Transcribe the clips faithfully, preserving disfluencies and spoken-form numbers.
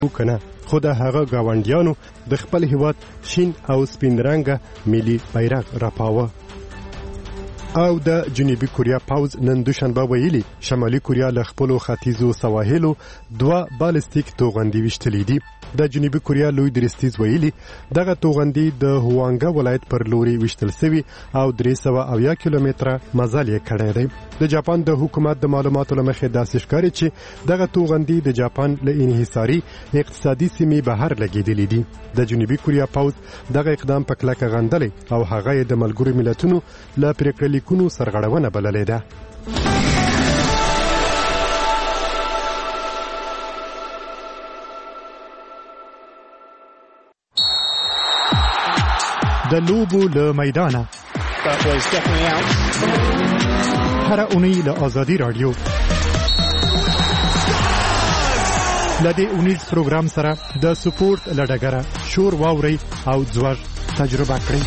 وکنه خو د هغه گاونډیانو د خپل هیواد شین او سپین رنګه ملي بیرغ راپاوه. او د جنوبي کوریا پاوز نن دوشنبه ویلي شمالي کوریا له خپلو ختیځو سواحلو دوه بالستیک توغندي ویشتلي دي. د جنوبي کوریا لوی درستیز ویلي دغه توغندي د هوانګا ولایت پر لوري ویشتل سوي او درې سوه اویا کیلومتره مزل یې کړی دی. د جاپان د حکومت د معلوماتو له مخې داسې ښکاري چې دغه توغندي د جاپان له انحصاري اقتصادي سیمې بهر لګېدلي دي. د جنوبي کوریا پاوز دغه اقدام په کلکه غندلی او هغه یې د ملګرو ملتونو له پریکړه لیکونو سرغړونه بللې ده. د لوبو له میدانه هر اونۍ له آزادي رادیو لدې اونیز پروګرام سره د سپورت لډګره شور واوري او ځوړ تجربه کړئ.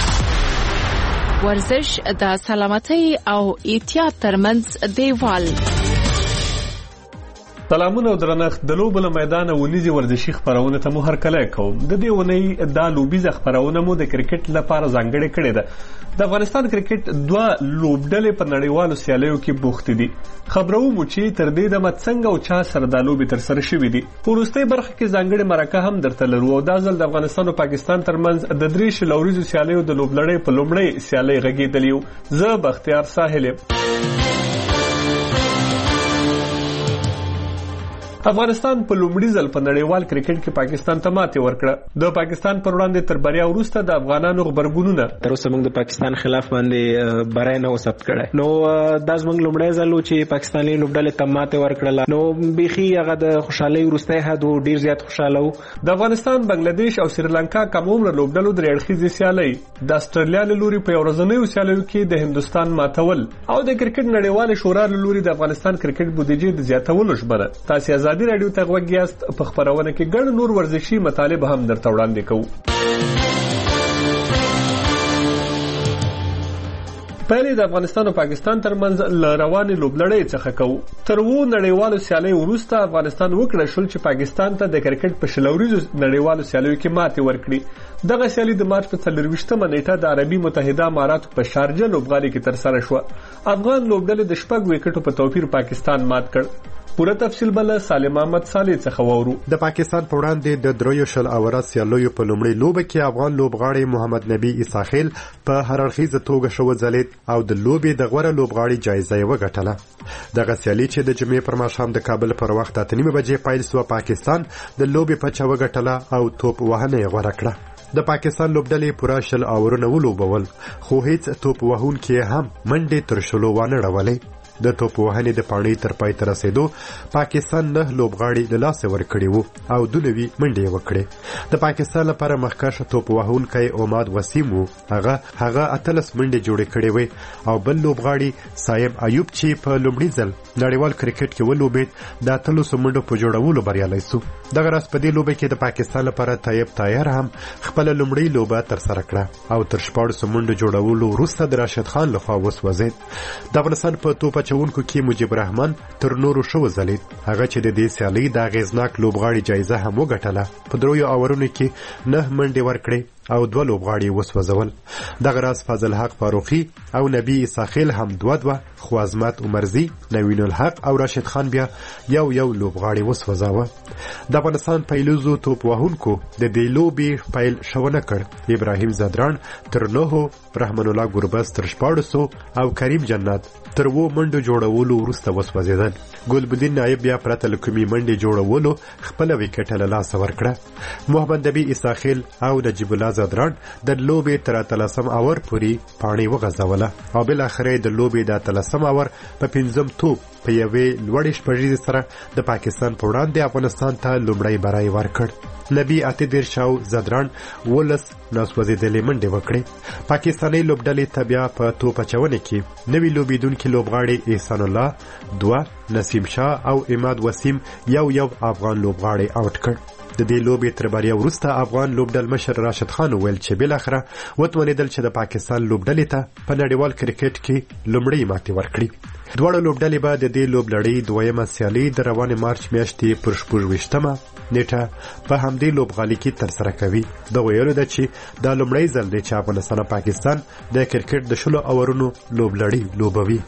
ورزش د سلامتۍ او احتیاط ترمنځ دیوال. سلامونه او درنښت. د لوبو له میدانه ونیزي ورزشي خبرونه ته مو هرکلی کوم. د دې ونې دا لوبیزه خبرونه مو د کرکټ لپاره ځانګړې کړې ده. د افغانستان کرکټ دوه لوبډلې په نړیوالو سیالیو کې بوختې دي. خبرو مو چې تر دې دمه څنګه او چا سره د لوبې تر سره شوې دي. په وروستۍ برخه کې ځانګړې مرکه هم درته لرو او دا ځل د افغانستان او پاکستان ترمنځ د درې شلوریزو سیالیو د لوبلړۍ په لومړۍ سیالۍ غږېدلی یو. زه بختیار ساحل یم. افغانستان په لومړي ځل په نړیوال کرکټ کې پاکستان ته ماتې ورکړه. د پاکستان پر وړاندې تر بریا وروسته د افغانانو غبرګونونه تر اوسه موږ د پاکستان خلاف باندې بریا نه وثبت کړه. نو دا زموږ لومړی ځل و چې پاکستاني لوبډلې ته ماتې ورکړله. نو بیخي هغه د خوشحالۍ وروستی حد و، ډیر زیات خوشاله و. د افغانستان، بنگلاديش او سریلانکا کم عمره لوبډلو درې اړخیزې سیالۍ د استرالیا له لوري په یو ورځنیو سیالیو کې د هندوستان ماتول او د کرکټ نړیوال شورا له لوري د افغانستان کرکټ بودیجې د زیاتولو ژمنه. تاسو ازادي رادیو ته غوږیاست. په خبرونه کې ګڼ نور ورزشي مطالب هم درته وړاندې کوو. پهلې د افغانستان او پاکستان ترمنځ له روانې لوبلړۍ څخه کوو. تر اوو نړیوالو سیالیو وروسته افغانستان وکړه شول چې پاکستان ته د کرکټ په شلوریزو نړیوالو سیالیو کې ماتې ورکړي. دغه سیالي د مارچ په څلرویشتمه نیټه د عربي متحده اماراتو په شارجه لوبغالي کې ترسره شوه. افغان لوبډلې د شپږ وکټو په توپیر پاکستان مات کړ. پوره تفصیل بل سالم احمد صالح څخه وورو. د پاکستان په وړاندې د دریو شل اوره سیالیو په لومړۍ لوبه کې افغان لوبغاړی محمد نبی اساخیل په هر اړخیزه توګه شو ځلید او د لوبې د غوړه لوبغاړي جایزه یې وګټله. دغه سیالي چې د جمعې پر ماښام د کابل پر وخت اته نیمه بجې پیل شوه، پاکستان د لوبې پچه وګټله او توپ وهنه یې غوره کړه. د پاکستان لوبډلې پوره شل اورونه ولوبول، خو هیڅ توپ وهونکي هم منډې تر شلو وانه ډولې. د توپ وهنې د پاڼې تر پای ته رسیدو پاکستان نه لوبغاړي له لاسه ورکړي وو او دولوي منډې وکړې. د پاکستان لپاره مخکښ توپ وهونکی عماد وسیم وو. هغه هغه اتلس منډې جوړې کړې وې او بل لوبغاړي صاحب ایوب چې په لومړي ځل نړیوال کرکټ کې ولوبېد د اتلسو منډو په جوړولو بریالی سو. دغه راز په دې لوبه کې د پاکستان لپاره طیب طاهر هم خپل لومړی لوبه ترسره کړه او تر شپاړسو منډو جوړولو وروسته د راشد خان لخوا وسوځید. د افغانستان په توپ چونکو کې مجيب رحمان تر نورو شو ځلید. هغه چې د دې سیالۍ د اغیزناک لوبغاړي جایزه هم وګټله. په دریو اورونو کې نه منډې ورکړې او دوه لوبغاړي وسوځول. دغه راز فضل حق فاروقي او نبی اساخیل هم دوه دوه، خو عظمت عمرزي، نوین الحق او راشد خان بیا یو یو لوبغاړي وسوځاوه. د افغانستان پیلوزو توپ وهونکو د دې لوبې پیل شونه کړ. ابراهیم زدران تر نهو، رحمان الله ګوربز تر شپاړسو او کریم جنت تر وو منډو جوړولو وروسته وسوځیدل. ګلبدین نایب بیا پرته له کومې منډې جوړولو خپله وکټه له لاسه ورکړه. محمد نبی اساخیل او نجیب الله زدران د لوبې تر اتلسم اور پورې پاڼې وغځوله او بالاخره د لوبې د اتلسم اور په پنځم توپ په یوې لوړې شپږیزې سره د پاکستان په وړاندې افغانستان ته لومړی بری ورکړ. نبی اته دېرش او زدران ولس ناسوځېدلې منډې وکړې. پاکستاني لوبډلې ته بیا په توپ اچونې کې نوي لوبېدونکي لوبغاړي احسان الله دوه، نسیم شاه او اماد وسیم یو یو افغان لوبغاړي آوټ کړ. د دې لوبې تر بریا وروسته افغان لوبډل مشر راشد خان وویل چې بالاخره وتوانېدل چې د پاکستان لوبډلې ته په نړیوال کرکټ کې لومړی ماتې ورکړي. دواړه لوبډلې به د دې لوبلړۍ دویمه سیالي د روانې مارچ میاشتې پر شپږ ویشتمه نیټه په همدې لوبغالي کې ترسره کوي. د ویلو ده چې دا لومړی ځل دی چې افغانستان او پاکستان د کرکټ د شلو اورونو لوبلړۍ لوبوي.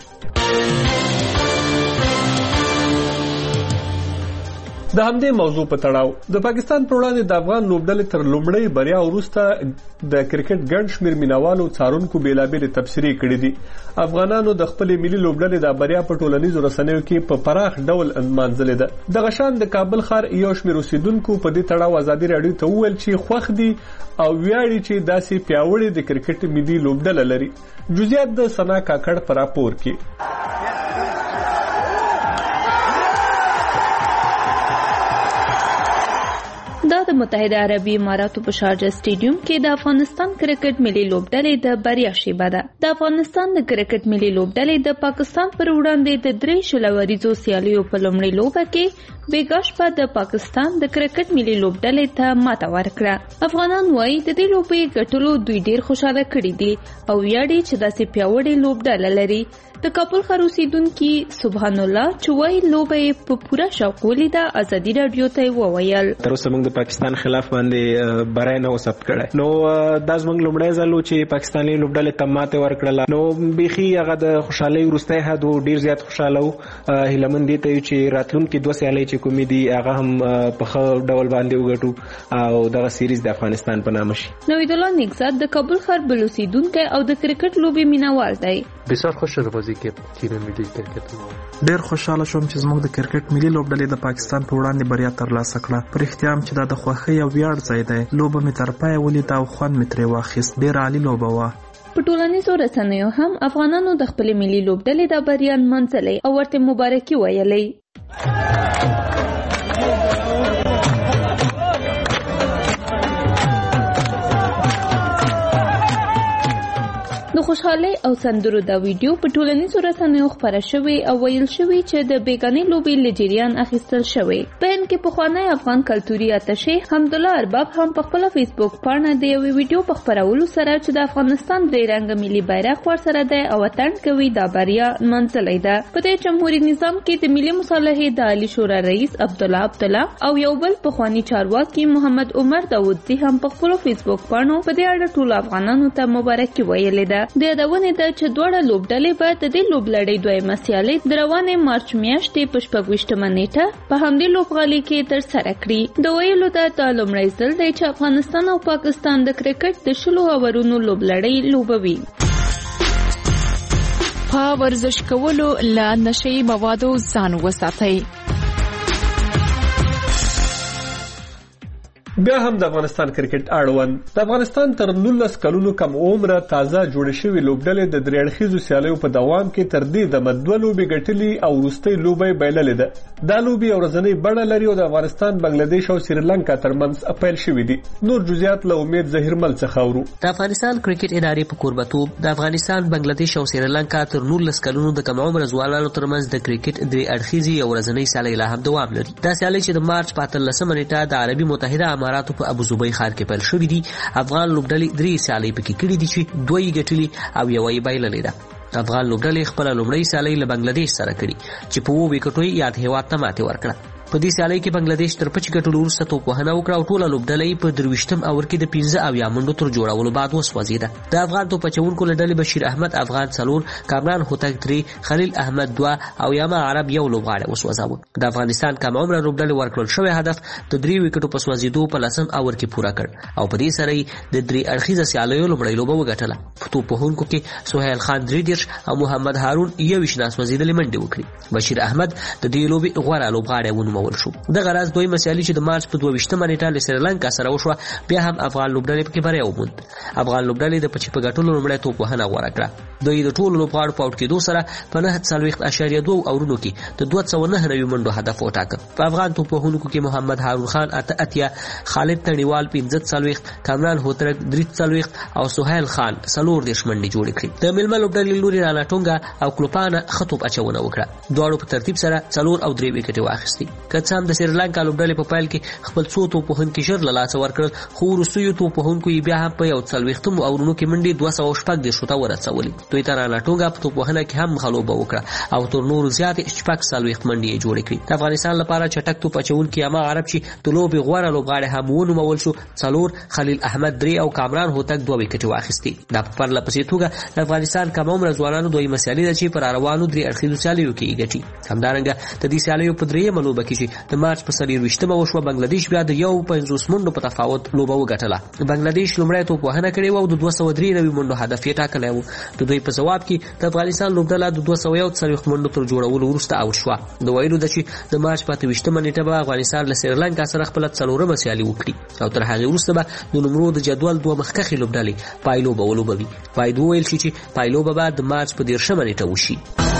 د همدې موضوع په تړاو د پاکستان پر وړاندې د افغان لوبډلې تر لومړۍ بریا وروسته د کرکټ ګڼ شمېر مینوالو څارونکو بېلابېلې تبصرې کړې دي. افغانانو د خپلې ملي لوبډلې د بریا په ټولنیزو رسنیو کې په پراخ ډول نمانځلې ده. دغه شان د کابل ښار یو شمېر اوسیدونکو په دې تړاو ازادي راډیو ته وویل چې خوښ دي او ویاړي چې داسې پیاوړې د کرکټ ملي لوبډله لري. جزئیات د ثنا کاکړ په راپور کې. دا د متحده عربي اماراتو په شارجه سټیډیوم کې د افغانستان کرکټ ملي لوبډلې د بریا شیبه ده. د افغانستان د کرکټ ملي لوبډلې د پاکستان پر وړاندې د درې شلوریزو سیالیو په لومړۍ لوبه کې بیګا شپه د پاکستان د کرکټ ملي لوبډلې ته ماته ورکړه. افغانان وایي د دې لوبې ګټلو دوی ډیر خوشاله کړي دي او ویاړي چې داسې پیاوړې لوبډله لري. د کابل ښار اوسیدونکي سبحان الله چې وایي لوبه په پوره شوق ولیده ازادي راډیو ته وویل تر اوسه موږ د پاکستان خلاف باندې برای نه وسب کړه. نو دا زموږ لومړی ځل چې پاکستاني لوبډلې ته ماته ورکړله. نو بيخي هغه د خوشحالۍ وروستی حد ډیر زیات خوشاله وو. هیله مند دي ته چې راتلونکي دوه سیالۍ چې کومې دي هغه هم په ښه ډول باندې وګټو او دغه سیریز د افغانستان په نامه شي. نوید الله نیکزاد د کابل ښار بل اوسیدونکی او د کرکټ لوبې مینوال دی. بسیار خوشحال بازی که تیم ملی کرکټ مو ډیر خوشاله شوم چې زموږ د کرکټ ملي لوبډلې د پاکستان په وړاندې بریا ترلاسه کړه. پر اختیار چې دا د خوښۍ او ویاړ ځای دی. لوبه مې تر پایه ولیده او خوند مې ترې واخیست. ډیر عالی لوبه وه. په ټولنیزو رسنیو هم افغانانو د خپلې ملي لوبډلې د بریا نمانځلې او ورته مبارکي ویلې. د خوشحالۍ او سندرو دا ویډیو په ټولنیزو رسنیو خپره شوې او ویل شوې چې د بیګانې لوبې له جریان اخیستل شوې. په هند کې پخوانی افغان کلتوري اتشې حمدالله ارباب هم په خپله فیسبوک پاڼه د یوې ویډیو په خپرولو سره چې د افغانستان درې رنګه ملي بیرغ ورسره دی او اتڼ کوي دا بریا نمانځلې ده. په دې جمهوریت نظام کې د ملي مصالحې د عالی شورا رئیس عبدالله عبدالله او یو بل پخوانی چارواکي محمد عمر داودزي هم په خپلو فیسبوک پاڼو په دې اړه ټولو افغانانو ته مبارکي ویلې ده. د یادونې ده چې دواړه لوبډلې به د دې لوبلړۍ دویمه سیالۍ د روانې مارچ میاشتې په شپږویشتمه نیټه په همدې لوبغالي کې ترسره کړي. د ویلو ده دا لومړی ځل دی چې افغانستان او پاکستان د کرکټ د شلو اورونو لوبلړۍ لوبوي. په ورزش کولو له نشي موادو ځان وساتئ. بیا هم د افغانستان کرکټ اړوند د افغانستان تر نولس کلونو کم عمره تازه جوړ شوی لوبډلې د درې اړخیزو سیالیو په دوام کې تر دې د مدوه لوبې ګټلې او وروستۍ لوبې بایللې ده. دا لوبې ورځنۍ بڼه لري او د افغانستان بنگلاديش او سریلانکا ترمنځ پیل شوې دي. نور جزئیات له امید ظهیرمل څخه اورو. د افغانستان کرکټ ادارې په کوربتوب د افغانستان بنگلاديش او سریلانکا تر نولس کلونو د کم عمره ځوانانو ترمنځ د کرکټ درې اړخیزې او ورځنۍ سیالۍ لا هم دوام لري. دا سیالۍ چې د مارچ په اتلسمه نیټه د عربي متحده اماراتو په ابو ظبي ښار کې پیل شوې دي. افغان لوبډلې درې سیالۍ پکې کړې دي چې دوه یې ګټلې او یوه یې بایللې ده. افغان لوبډلې خپله لومړۍ سیالۍ له بنگلاديش سره کړې چې په اووه ویکټو یې یاد هېواد ته ماتې ورکړه. په دې سیالۍ کې بنگلاديش تر پچ ګټلو وروسته توپوهنه وکړه او ټوله لوبډله په درویشتم اور کې د پنځه اویا منډو تر جوړولو بعد وسوځېده. د افغان توپ اچوونکو له ډلې بشیر احمد افغان څلور، کامران هوتک درې، خلیل احمد دوه او یاما عرب یو لوبغاړی وسوځاوه. د افغانستان کم عمره لوبډلې ورکړل شوی هدف د درې ویکټو په سوځېدو په لسم اور کې پوره کړ او په دې سره یې د درې اړخیزه سیالیو لومړۍ لوبه وګټله. په توپوهونکو کې سهیل خان درې دېرش او محمد هارون یوویشت ناسوځېدلې منډې وکړې. بشیر احمد د دې لوبې غوره لوبغاړی ونومول شو. دغه راز دویمه سیالي چې د مارچ په دوه ویشتمه نیټه له سریلانکا سره وشوه بیا هم افغان لوبډلې پکې بریا وموند. افغان لوبډلې د پچې په ګټلو لومړی توپوهنه غوره کړه. دوی د ټولو لوبغاړو په اوټ کېدو سره په نهه څلوېښت اعشاریه دوه اورونو کې د دوه سوه نهه نوي منډو هدف وټاکه. په افغان توپوهونکو کې محمد هارون خان اته اتیا، خالد تڼیوال پنځه څلوېښت، کامران هوترک درې څلوېښت او سهیل خان څلور دېرش منډې جوړې کړې. د میلمه لوبډلې لوري رانا ټونګا او کلوپانه ښه توپ اچونه وکړه. دواړو په ترتیب سره څلور او درې ویکټې واخیستې. که څه هم د سریلانکا لوبډلې په پیل کې خپل څو توپوهونکي ژر له لاسه ورکړل خو وروستیو توپوهونکو یې بیا هم په یو څلوېښتمو اورونو کې منډې دوه سوه شپږ دېرشو ته ورسولې. دوی ته رانا ټونګا په توپوهنه کې هم ښه لوبه وکړه او تر نورو زیاتې شپږ څلوېښت منډې یې جوړې کړې. د افغانستان لپاره چټک توپ اچوونکي هماغه عرب چې د لوبې غوره لوبغاړی هم ونومول شو څلور، خلیل احمد درې او کامران هوتک دوه وکټې واخیستې. دا په پرله پسې توګه د افغانستان کم عمره ځوانانو دویمه سیالي ده چې پر روانو درې اړخیزو سیالیو کې یې ګټي. همدارنګه د دې سیالیو په درېیمه لوبه کې چې د مارچ په څلېرویشتمه وشوه بنګلادیش بیا د یو پنځوس منډو په تفاوت لوبه وګټله. بنګلادیش لومړی توپوهنه کړې وه او د دوه سوه درې نوي منډو هدف یې ټاکلی و. د دوی په ځواب کې د افغانستان لوبډله د دوه سوه یو څلوېښت منډو تر جوړولو وروسته اوټ شوه. د ویلو ده چې د مارچ په اته ویشتمه نیټه به افغانستان له سریلانکا سره خپله څلورمه سیالي وکړي او تر هغې وروسته به د نمرو د جدول دوه مخکښې لوبډلې پایلوبه ولوبوي. باید وویل شي چې پایلوبه به د مارچ په دېرشمه نیټه وشي.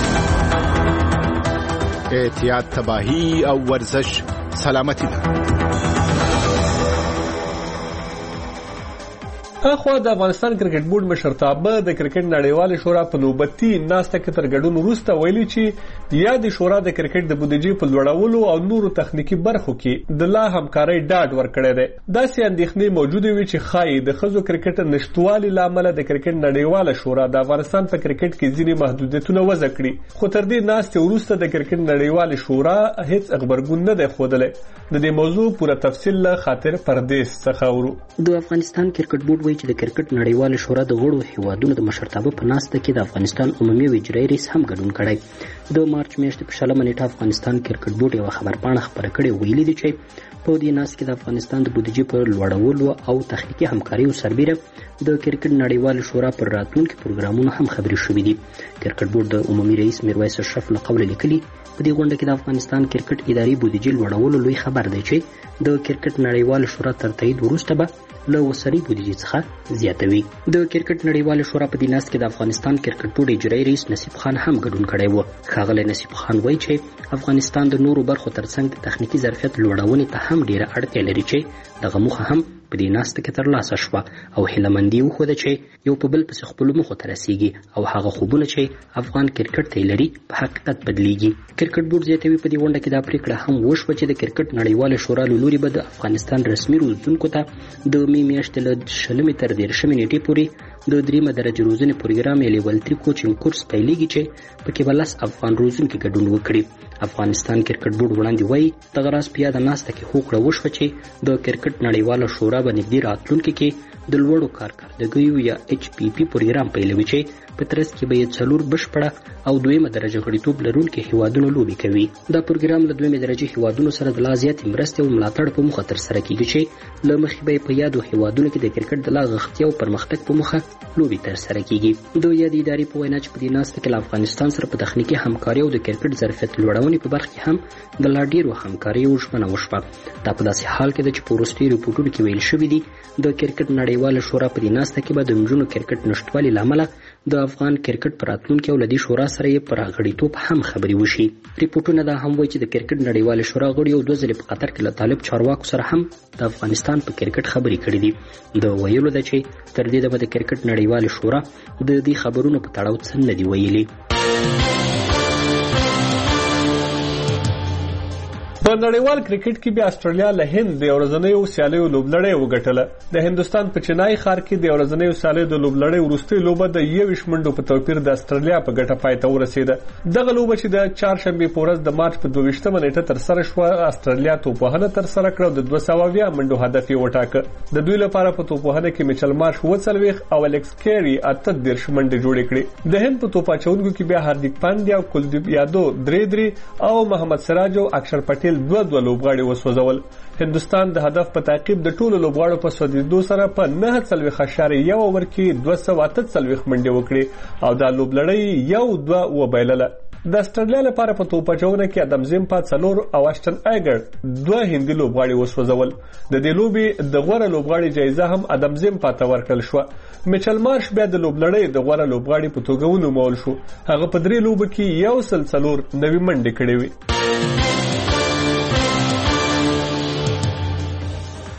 احتیاط، تباهی او ورزش سلامتی ده. اخوا د افغانستان کرکټ بورډ مشرتابه د کرکټ نړیوالې شورا په نوبتي ناسته کې تر ګډون وروسته ویلي چې یا د شورا د کرکټ د بودیجې په لوړولو او نورو تخنیکی برخو کې د لا همکارۍ ډاډ ورکړی دی. داسې اندېښنې موجودې وي چې ښایي د ښځو کرکټ نشتوالي له امله د کرکټ نړیواله شورا د افغانستان په کرکټ کې ځینې محدودیتونه وضع کړي. خو تر دې ناستې وروسته د کرکټ نړیوالې شورا هیڅ غبرګون نه دی ښودلی. د دې موضوع پوره تفصیل له خاطر پردیس څخه اورو. د افغانستان کرکټ بورډ چې د کرکټ نړیواله شورا د غړو هیوادونو د مشرتابه په ناسته کې د افغانستان عمومي او اجرایي رئیس هم ګډون کړی. د مارچ میاشتې په شلمه نیټه افغانستان کرکټ بورډ یوه خبرپاڼه خپره کړې ویلي دي چې په دې ناسته کې د افغانستان د بودیجې په لوړولو او تخنیکي همکاریو سربیره د کرکټ نړیواله شورا پر راتلونکي پروګرامونو هم خبرې شوې دي. کرکټ بورډ د عمومي رئیس میرویس اشرف له قوله لیکلي په دې غونډه کې د افغانستان کرکټ اداري بودیجې لوړولو لوی خبر دی چې د کرکټ نړیواله شورا تر تایید وروسته به له اوسنۍ بودیجې څخه زیاتوي. د کرکټ نړیواله شورا په دې ناسته کې د افغانستان کرکټ بورډ اجرایي رئیس نصیب خان هم ګډون کړی و. ښاغلی نصیب خان وایي چې افغانستان د نورو برخو ترڅنګ د تخنیکي ظرفیت لوړونې ته هم ډیره اړتیا لري چې دغه موخه هم په دې ناسته کې ترلاسه شوه او هیلهمندي وښوده چې یو په بل پسې خپلو موخو ته رسیږي او هغه خوبونه چې افغان کرکټ ته لري په حقیقت بدلیږي. کرکټ بورډ زیاتوي په دې غونډه کې دا پریکړه هم وشوه چې د کرکټ نړیواله شورا له لوري به د افغانستان رسمي روزونکو ته د مې میاشتې له شلمې تر دېرشمې نیټې پورې د دریمه درجه روزنې پروګرام یا لیول تري کوچینګ کورس پیلېږي چې پکې به لس افغان روزونکي ګډون وکړي. افغانستان کرکټ بورډ وړاندې وایي دغه راز په یاده ناسته کې هوکړه وشوه چې د کرکټ نړیواله شورا به نږدې راتلونکي کې د لوړو کارکردګیو یا ایچ پی پی پروګرام پیلوي چې په ترڅ کې به یې څلور بشپړه او دویمه درجه غړیتوب لرونکي هیوادونه لوبې کوي. دا پروګرام له دویمه درجه هیوادونو سره د لا زیاتې مرستې او ملاتړ په موخه ترسره کیږي چې له مخې به په یادو هیوادونو کې د کرکټ د لا غښتلي او پرمختګ په موخه لوبې ترسره کیږي. د یادې ادارې په وینا چې په دې ناسته کې له افغانستان سره په تخنیکي همکاري او د کرکټ ظرفیت لوړونې په برخه کې هم د لا ډیرو همکاریو ژمنه وشوه. دا په داسې حال کې ده چې په وروستیو ریپورټونو کې ویل شوي دي د کرکټ نړیواله شورا په دې ناسته کې به د نجونو کرکټ نشتوالي له امله د افغان کرکټ په راتلونکي او له دې شورا سره یې پر غړیتوب هم خبرې وشي. ریپورټونه دا هم وایي چې د کرکټ نړیواله شورا غړي یو دوه ځلې په قطر کې له طالب چارواکو سره هم د افغانستان په کرکټ خبرې کړې دي. د ویلو ده چې تر دې دمه د کرکټ نړیواله شورا د دې خبرونو په تړاو څه نه دي ویلي. په نړیوال کرکټ کې بیا استرالیا له هند د ورځنیو سیالیو لوبلړۍ وګټله. د هندستان په چنای ښار کې د ورځنیو سیالیو د لوبلړۍ وروستۍ لوبه د یوویشت منډو په توپیر د استرالیا په ګټه پای ته ورسېده. دغه لوبه چې د چهارشنبې په ورځ د مارچ په دوه ویشتمه نیټه ترسره شوه استرالیا توپوهنه ترسره کړه او د دوه سوه اویا منډو هدف یې وټاکه. د دوی لپاره په توپوهنه کې میچل مارش اووه څلوېښت او الکس کیری اته دېرش منډې جوړې کړې. د هند په توپ اچوونکو کې بیا هاردیک پانډیا او کلدیپ یادو درې درې او محمد سراج او اکشر پټیل دوه دوه لوبغاړي وسوځول. هندستان د هدف په تعقیب د ټولو لوبغاړو په سوځېدو سره په نهه څلوېښت اعشاریه یو اوور کې دوه سوه اته څلوېښت منډې وکړې او دا لوبلړۍ یو دوه وبایلله. د استرالیا لپاره په توپ اچونه کې ادم زیمپا څلور او اشټن ایګر دوه هندي لوبغاړي وسوځول. د دې لوبې د غوره لوبغاړي جایزه هم ادم زیمپا ته ورکړل شوه. میچل مارش بیا د لوبلړۍ د غوره لوبغاړي په توګه ونومول شو. هغه په درې لوبو کې یو سل څلور نوي منډې کړې وې.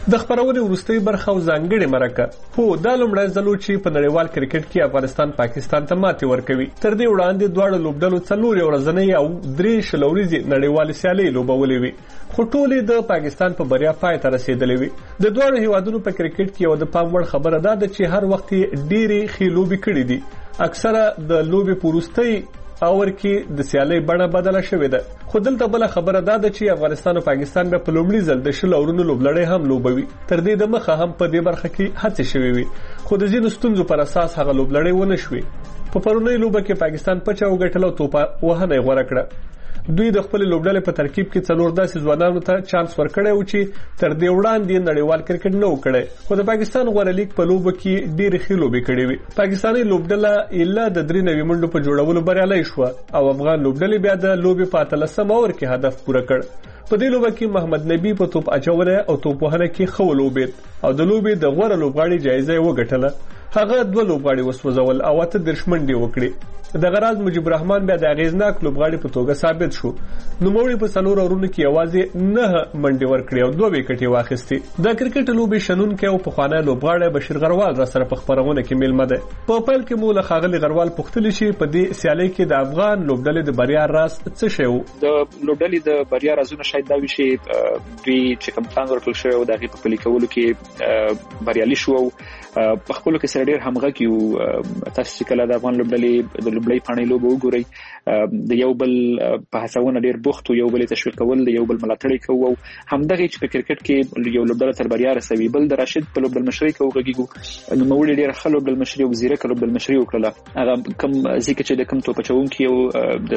د خبرونې وروستۍ برخه او ځانګړې مرکه هو دا لومړی ځل چې په نړیوال کرکټ کې افغانستان پاکستان ته ماتې ورکوي. تر دې وړاندې دواړو لوبډلو څلور ورځنۍ او درې شل ورځې نړیوال سیالۍ لوبولې وي، خو ټولې د پاکستان په بریا پای ته رسیدلې وي. د دواړو هیوادونو په کرکټ کې یو د پام وړ خبره ده چې هر وخت ډېرې ښې لوبې کړې دي. اکثره د لوبې په وروستۍ اور کې د سیالۍ بڼه بدله شوې ده. خو دلته بل خبره ده چې افغانستان او پاکستان به په لومړي ځل د شل اورونو لوبلړۍ هم لوبوي. تر دې د مخه هم په دې برخه کې هڅې شوې وي، خو د ځینو ستونزو پر اساس هغه لوبلړۍ ونه شوې. په پرونۍ لوبه کې پاکستان پچه وګټله او توپه وهنه یې غوره کړه. دوی د خپل لوبډلې په ترکیب کې څلور داسې ځوانانو ته چانس ورکړی و چې تر دې وړاندې نړیوال کرکټ نه و کړی، خو د پاکستان غوره لیګ په لوبو کې ډېرې ښې لوبې کړې وي. پاکستاني لوبډله ایله د درې نوي منډو په جوړولو بریالۍ شوه او افغان لوبډلې بیا د لوبې په اتلسم اور کې هدف پوره کړ. په دې لوبه کې محمد نبی په توپ اچونه او توپ وهنه کې ښه ولوبېد او د لوبې د غوره لوبغاړي جایزه یې وګټله. هغه دوه لوبغاړي وسوځول او اته دېرش منډې وکړې. دغه راز مجيب الرحمن بیا د اغیزناک لوبغاړي په توګه ثابت شو. نوموړي په څلور اورونو کې یوازې نه منډې ورکړې او دوه وکټې واخیستې. د کرکټ لوبې شنونکی او پخوانی لوبغاړی بشیر غروال را سره په خبرونه کې میلمه دی. په پیل کې مو له ښاغلي غروال پوښتلې چې په دې سیالۍ کې د افغان لوبډلې د بریا راز څه شی و؟ د لوبډلې د بریا رازونه شاید دا وي چې دوی چې کوم پلان ورکړل شوی و د هغې په پلي کولو کې بریالي شو او په خپلو کې سره ډېر همغږي وو. تاسو چې کله د افغان لوبډلې د لوبډلۍ پاڼې لوبه وګورئ، د یو بل په هڅونه ډېر بوخت وو، یو بل تشویق کول، د یو بل ملاتړ کوو او همدغه چې په کرکټ کې یو لوبډله تر بریا رسوي. بل د راشد په لوبډل مشرۍ کې وغږیږو، نوموړي ډېره ښه لوبډل مشري او زیرکه لوبډل مشري وکړله. هغه کوم ځکه چې د کوم توپ اچوونکي او د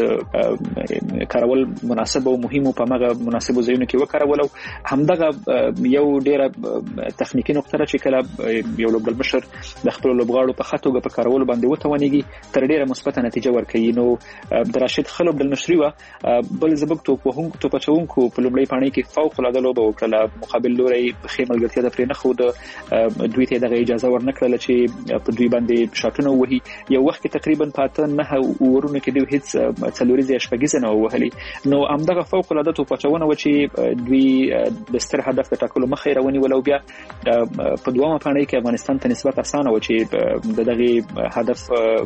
کارول مناسب او مهم په هغه مناسبو ځایونو کې وکارول او همدغه یو ډېره تخنیکی نقطه چې کله یو لوبډل مشر د خپل لوبغاړو په خاطر په کارولو باندې وتوانېږي تر ډېره مثبته نتیجه ورکوي. نو د راشد ښه لوبډل مشري وه. بل زموږ توپ وهونکو توپ اچوونکو په لومړۍ پاڼۍ کې فوق العاده لوبه وکړله. مقابل لوری ښې ملګرتیا ته پرې نه ښوده، دوی ته دغه اجازه ورنه کړله چې په دوی باندې شاټونه ووهي. یو وخت کې تقریبا په اته نهه اورونو کې دوی هیڅ څلوریزې یا شپږیزې نه ووهلې. نو همدغه فوق العاده توپ اچونه وه چې دوی د ستر هدف د ټاکلو مخه یې رواني ول او بیا په دویمه پاڼۍ کې افغانستان ته نسبت اسانه و چې د دغه هدف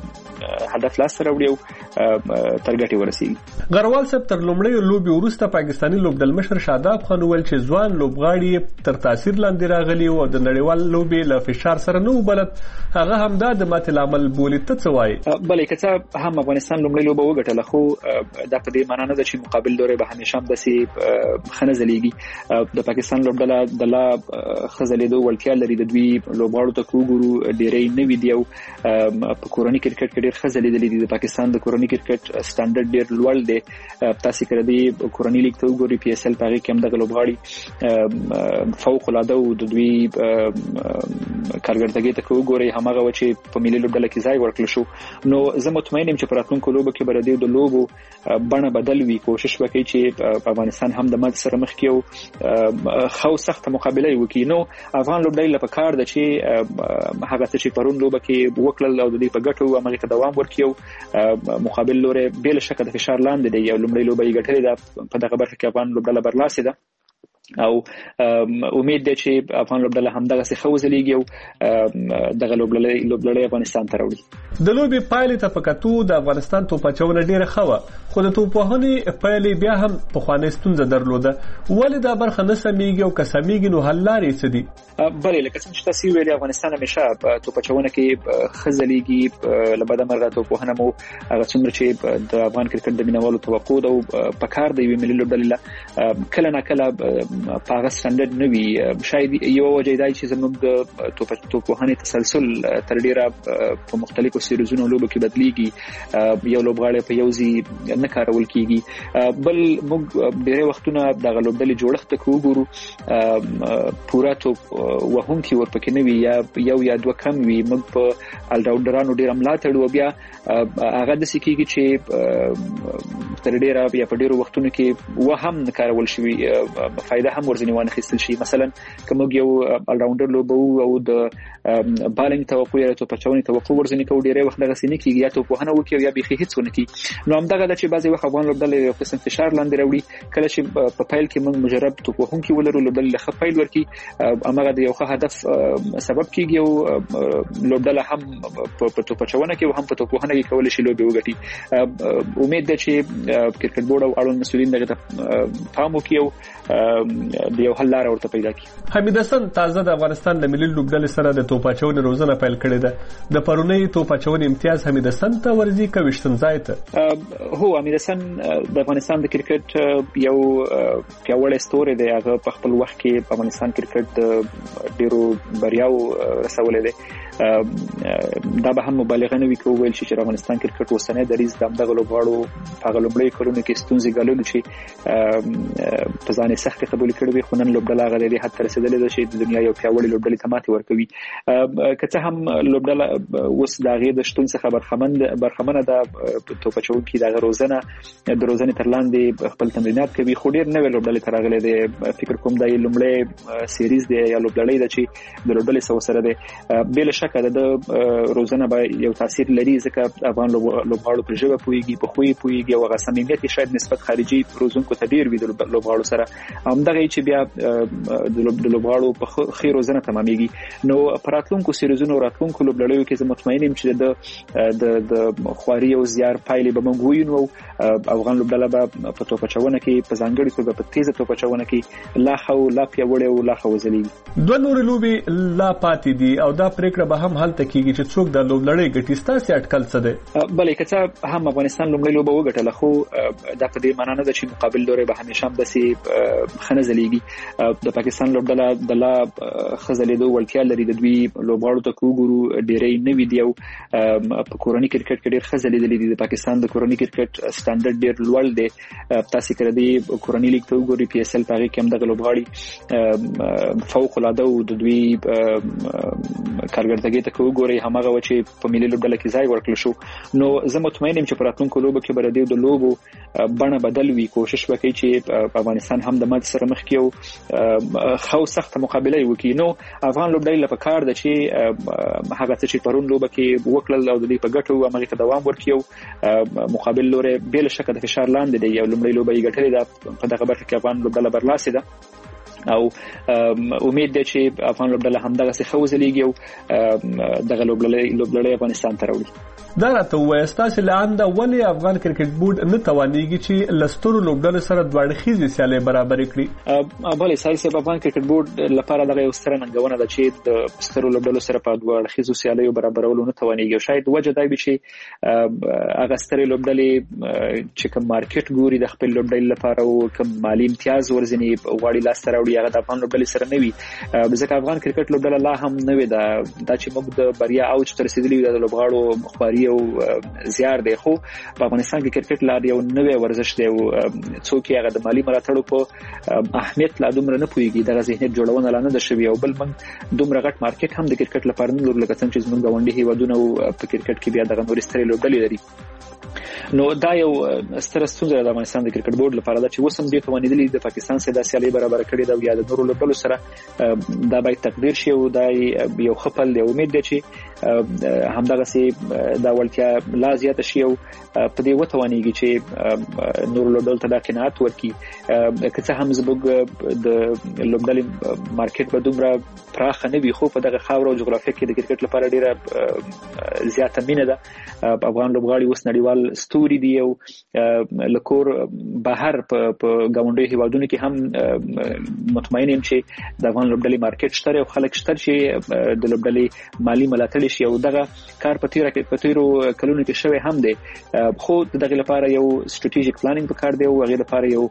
هدف لاس راوړي او تر ګټې ورسېږي. غروال صاحب تر لومړۍ لوبې وروسته پاکستاني لوبډل مشر شاداب خان وویل چې ځوان لوبغاړي تر تاثیر لاندې راغلي او د نړیوال لوبې له فشار سره نه وبلد. هغه همدا د ماتې لامل بولي. ته څه وایي؟ بلې که څه هم افغانستان لومړۍ لوبه وګټله، خو دا په دې معنا نه ده چې مقابل لوری به همیشه هم داسې ښه نه ځلیږي. د پاکستان لوبډله د لا ښه ځلېدو وړتیا لري. د دوی لوبغاړو ته که وګورو ډېری نوي دي او په کورني کرکټ کې ډېر ښه ځلېدلي دي. د پاکستان د کورني کرکټ سټانډرډ ډېر لوړ دی. تاسو کله د کورني لیګ ته وګورئ، پی اس ال په هغې کې هم دغه لوبغاړي فوق العاده او د دوی کارګردګۍ ته که وګورئ هماغه وه چې په ملي لوبډله کې ځای ورکړل شو. نو زه مطمئن یم چې په راتلونکو لوبو کې به د دې د لوبو بڼه بدل وي. کوشش وکړي چې په افغانستان هم د ماتې سره مخ کړي او ښه او سخته مقابله یې وکړي. نو افغان لوبډلې له پکار ده چې هغه څه چې پرون لوبه کې وکړل او د دې په ګټو همغې ته دوام ورکړي او مقابل لوری بې له شکه د فشار لاندې دی. یو لومړۍ لوبه یې ګټلې ده، په دغه برخه کې افغان لوبډله برلاسې ده او امید دی چې افغان لوبډله همدغسې ښه وځلیږي او دغه لوبلړۍ افغانستان ته راوړي. د لوبې پایلې ته په کتو د افغانستان توپ اچونه ډېره ښه وه، خو د توپ وهنې پایلې بیا هم پخوانۍ ستونزه درلوده. ولې دا برخه نه سمیږي او که سمیږي نو حل لارې څه دي؟ بلې لکه څنګه چې تاسو ویلي افغانستان همیشه په توپ اچونه کې ښه ځلیږي. له بده مرغه توپ وهنه مو هغه څومره چې د افغان کرکټ د مینوالو توقع ده او پکار د یوې ملي لوبډلې کله نه کله په هغه سټانډرډ نه وي. شاید یوه وجه دا چې زموږ د توپ وهنې تسلسل تر ډېره په مختلفو سیریزونو لوبو کې بدلیږي. یو لوبغاړی په یو ځای نه کارول کېږي. بل موږ ډېری وختونه دغه لوبډلې جوړښت ته که وګورو پوره توپ وهونکي ورپکې نه وي یا یو یا دوه کم وي. موږ په الراونډرانو ډېره ملا تړو او بیا هغه داسې کېږي چې تر ډیره یا په ډیرو وختونو کې و هم کارول شي فائدہ هم ورځنی وانه خېستل شي. مثلا کوم یو ال راونډر لوبو او د بالینګ توقع یا تو پچونی توقع ورځنی کو ډیره وخت دغه سینې کې یا تو په هنه وکي یا بيخي هیڅ ونه کی. نو هم دغه د چې بعضي وخت افغان لوبډلې یو قسم فشار لاندې راوړي کله چې په فایل کې موږ مجرب تو په هم کې ولرو لوبډلې له فایل ورکی امغه د یو ښه هدف سبب کیږي او لوبډله هم په تو پچونه کې هم په تو په هنه کې کول شي لوبي وګټي. امید ده چې کرکټ بورډ او اړوند مسؤلین دغه پام وکړي د یو حل لار ورته پیدا کړي. حمید حسن تازه د افغانستان د ملي لوبډلې سره د توپاچونې روزنه پیل کړې ده. د پرونی توپاچونې امتیاز حمید حسن ته ورځي کوښتن ځای ته. هو حمید حسن د افغانستان د کرکټ یو پیاوړی ستوری دی. هغه په خپل وخت کې په افغانستان کرکټ ډیرو بریاو رسولې دي. دا به هم مبالغه نه وي کوول چې افغانستان کرکټ وسنه دریز د دغه لوبغاړو په غلبلې کولو کې ستونزې ګاللو چې په ځان سخت قبول کړي وي. خو نن لوبډله هغه د حد رسیدلې ده چې د دنیا یو پیاوړی لوبډلې ته ماتې ورکوي. که څه هم لوبډله اوس د هغې د شتون څخه برخمن برخمنه ده توپچون کې د روزنه د روزنې تر لاندې خپل تمرینات کوي. خو ډېر نوې لوبډلې ته راغلي دي. فکر کوم دا یې لومړی سیریز دی یا لوبډلې ده چې د لوبډلې سره سره ده. بل شک د روزنه به یو تاثیر لري ځکه افغان لوبغاړو په ژبه پويږي په خوې پويږي او هغه صمیمیت شاید نسبت خارجي روزونکو ته ډیر وي د لوبغاړو سره. همدغه چې بیا د لوبغاړو په خیر روزنه تمامېږي. نو پراتلونکو سیریزونو راتلونکو لوبډلېو کې زه مطمئن یم چې د د د خواري او زیار پایلې به موږ وینو. افغان لوبډله به په توپچونه کې په ځانګړي توګه په تیزه توپچونه کې لا خو لا پیاوړی او لا خو ځلېږي. دوه نور لوبي لا پاتې دي او دا پریکړه به هم حالت کیږي چې څوک د لوبلړۍ ګټي ستاسو اټکل څه دی؟ بلې کته هم افغانستان لومړی لوبه وګټله خو دا په دې معنی نه ده چې مقابل لوري به همیشه داسې خنه ځلېږي. د پاکستان لوبډله د لا خزلېدو وړتیا لري. د دوی لوبغاړو ته وګورو ډېرې نوي دي او په کورنۍ کرکټ کې ډېر خزلېدلې دي. د پاکستان د کورنۍ کرکټ سټانډرډ ډېر لوړ دی. تاسو کړه دی کورنۍ لیګ ته وګورئ پی اس ال پاره کې هم د لوبغاړي فوق العاده او د دوی کارګردګي ته وګورئ همغه و چې په ملي لوبډله کې ځای ورکړل شو. نو زه مطمئن یم چې په راتلونکو لوبو کې به د لوبو بڼه بدل وي. کوشش وکړي چې په افغانستان هم د مات سره مخ کېو خو سخت مقابله وکړي. نو افغان لوبډله لپاره کار ده چې هغه چې پرون لوبه کې وکړل او د دې په ګټو هغه ته دوام ورکړي. مقابل لوري بل شک د فشار لاندې دی. یو لومړی لوبه یې ګټلې ده په دغه برخه کې افغان لوبډله برلاسه ده او امید ده چې افغان لوبډله هم دغه څه خوځلېږي او دغه لوبډله لوبډله افغانستان ته راوړي. دا راته وایي ستاسو لاندې ولې افغان کرکټ بورډ نه توانېږي چې لسترو لوبډلو سره دوه اړخیزې سیالۍ برابر کړي؟ بلې سایسه افغان کرکټ بورډ لپاره دغه یو ستره ننګونه ده چې د سترو لوبډلو سره په دوه اړخیزو سیالیو برابرولو نه توانېږي. شاید وجه دا وي چې هغه سترې لوبډلې چې کوم مارکیټ ګوري د خپل لوبډلې لپاره او کوم مالی امتیاز ورځنی غواړي لاس ته راوړي هغه د افغان لوبډلې سره نه وي. ځکه افغان کرکټ لوبډله لا هم نه وي دا چې موږ د بریا اوج ته رسیدلي یو د لوبغاړو خواري او زیار دی. خو په افغانستان کې کرکټ لا یو نوې ورزش دی او څوک هغه د مالی ملاتړ په اهمیت لا دومره نه پوهیږي. دغه ذهنیت جوړونه لا نه ده شوې او بل موږ دومره غټ مارکیټ هم د کرکټ لپاره نه لرو لکه څنګه چې موږ غونډې هیوادونه په کرکټ کې بیا دغه نور سترې لوبډلې لري. نو دا یو ستر ستونزه د افغانستان د کرکټ بورډ لپاره ده چې وسم دې توانېدلې د پاکستان سره د سیالي برابر کړي دا یا د نورو لوبډلو سره دا باید تقدیر شي او دا یو خپل دی. امید ده چې همدغه سي دا ولتیا لا زیات شي او په دې وتوانېږي چې نورو لوبډلو ته د قناعت ورکړي. که څه هم زموږ د لوبډلې مارکیټ به دومره پراخ نه وي خو په دغه خاور او جغرافیه کې د کرکټ لپاره ډیره زیاته مینه ده. افغان لوبغاړي اوس نړیوال ستوري دی او لکور بهر په گاونډي هیوادونو کې هم مطمئن یم چې د افغان لوبډلې مارکیټ شته او خلک شته چې د لوبډلې مالی ملاتړ شي او دغه کار په تیر کې په تیرو کلونو کې شوی هم دی. خو دغه لپاره یو ستراتیژیک پلانینګ پکار دی او هغه لپاره یو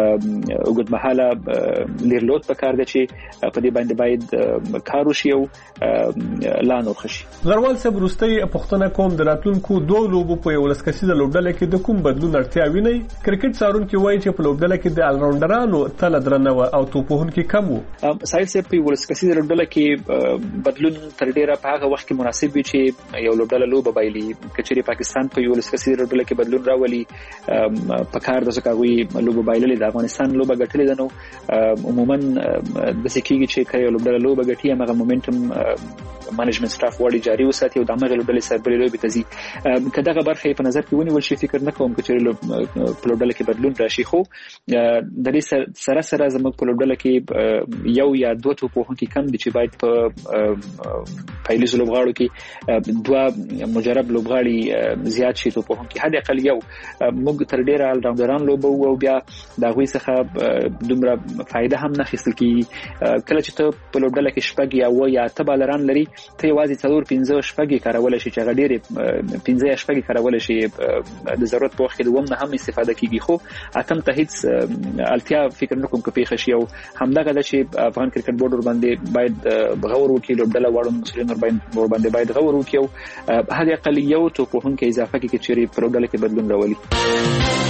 اوږدمهاله لیرلود پکار دی چې په دې باندې باید کار وشي او لا نور خشي. غروال صاحب وروستي پښتنه کوم د راتلونکو دوه لوبو په یو لسکسیزه لوبډله کې د کوم بدلون اړتیا ویني؟ کرکټ څارونکو وایي چې په لوبډله کې د الراونډرانو تل درنه و او توپوهونکو کم وو. سایل صاحب په ولسکسیزه لوبډله کې بدلون تر ډیره په هغه وخت کې مناسب وي چې یو لوبډله لوبه بایلي کچېرې پاکستان په یو لسکسي لوبډله کې بدلون راولي په کار د ځکاوي لوبه بایللې د افغانستان لوبه ګټلې ده نو عموما د سکیږي چې کله لوبډله لوبه ګټي هغه مومنټم مانجمنت سټاف وړي جاري وساتي او د هغه لوبډلې سربلې لوبې ته ځي کله هغه برخه په نظر کې ونیول شي فکر نه کوم چې په لوبډله کې بدلون راشي خو د دې سره سره زموږ په لوبډله کې یو یا دوه توپوهونکي کم دي چې باید په پایلیز لوبغاړو کې دوه مجرب لوبغاړي زیات شي توپوهونکي حد اقل یو موږ تر ډیره آل راوندران لوبو او بیا دا غوي څخه دومره فائدہ هم نه خېستل کی کله چې ته په لوبډله کې شپږ یا و یا تبالران لري ته یوازې څلور پنځه شپږ کارول شي چې غډيره پنځه شپږ کارول شي د ضرورت په وخت کې دوم نه هم استفاده کیږي خو اتم ته هیڅ التیا فکر نکوم کوي خشي او همدغه د شي افغان کرکټ بورډ ور باندې باید غور وکړي لوبډله واړو مسولین ور باندې ور باندې باید غور وکړي او هغه اقل یو توپوهونکي اضافه کوي چې په لوبډله کې بدلون راولي.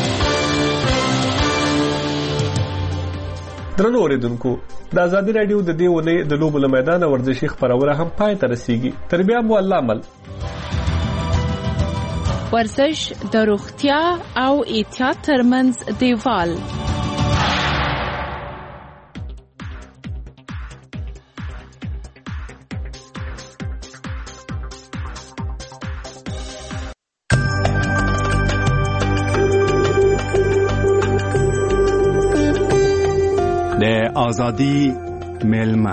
درنو اوریدونکو د ازادي رادیو د دې ونې د لوبو میدان ورزشي خبرونه هم پای ته رسیږي تر بیا مو الله مل ورزش د روغتیا او احتیاط ترمنځ دیوال د ازادي میلمه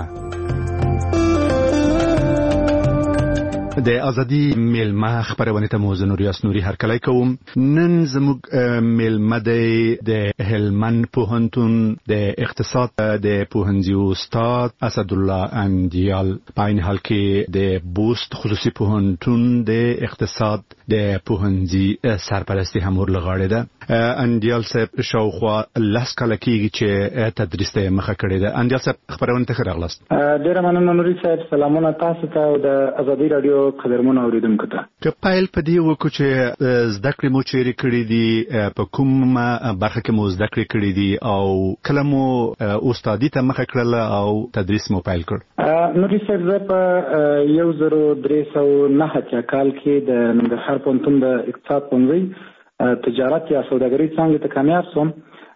د ازادي میلمه خبرونه ته موزه نور یاس نوري هر کله کوم نن زموږ میلمه د هلمند پوهنتون د اقتصاد د پوهنځي استاد اسد الله اندیال په این حال کې د بوست خصوصي پوهنتون د اقتصاد د پوهنځي سرپرستی هم ورلغاړي ده اندیال صاحب شاوخوا لاس کله کېږي چې تدریس ته مخه کړی ده اندیال صاحب خبرونه ته راغلاست ډیر مننه نوري صاحب سلامونه تاسو ته او د ازادي رادیو قدرمن اوریدونکو ته که پایل په دې وکړو چې زده کړې مو چیرې کړې دي په کومه برخه کې مو زده کړې کړې دي او کله مو استادي ته مخه کړله او تدریس مو پیل کړ نوري صاحب زه په یو زرو درې سوه نهه کال کې د ننګرهار پوهنتون د اقتصاد پوهنځي تجارت یا سوداګرۍ څانګې ته کامیاب شوم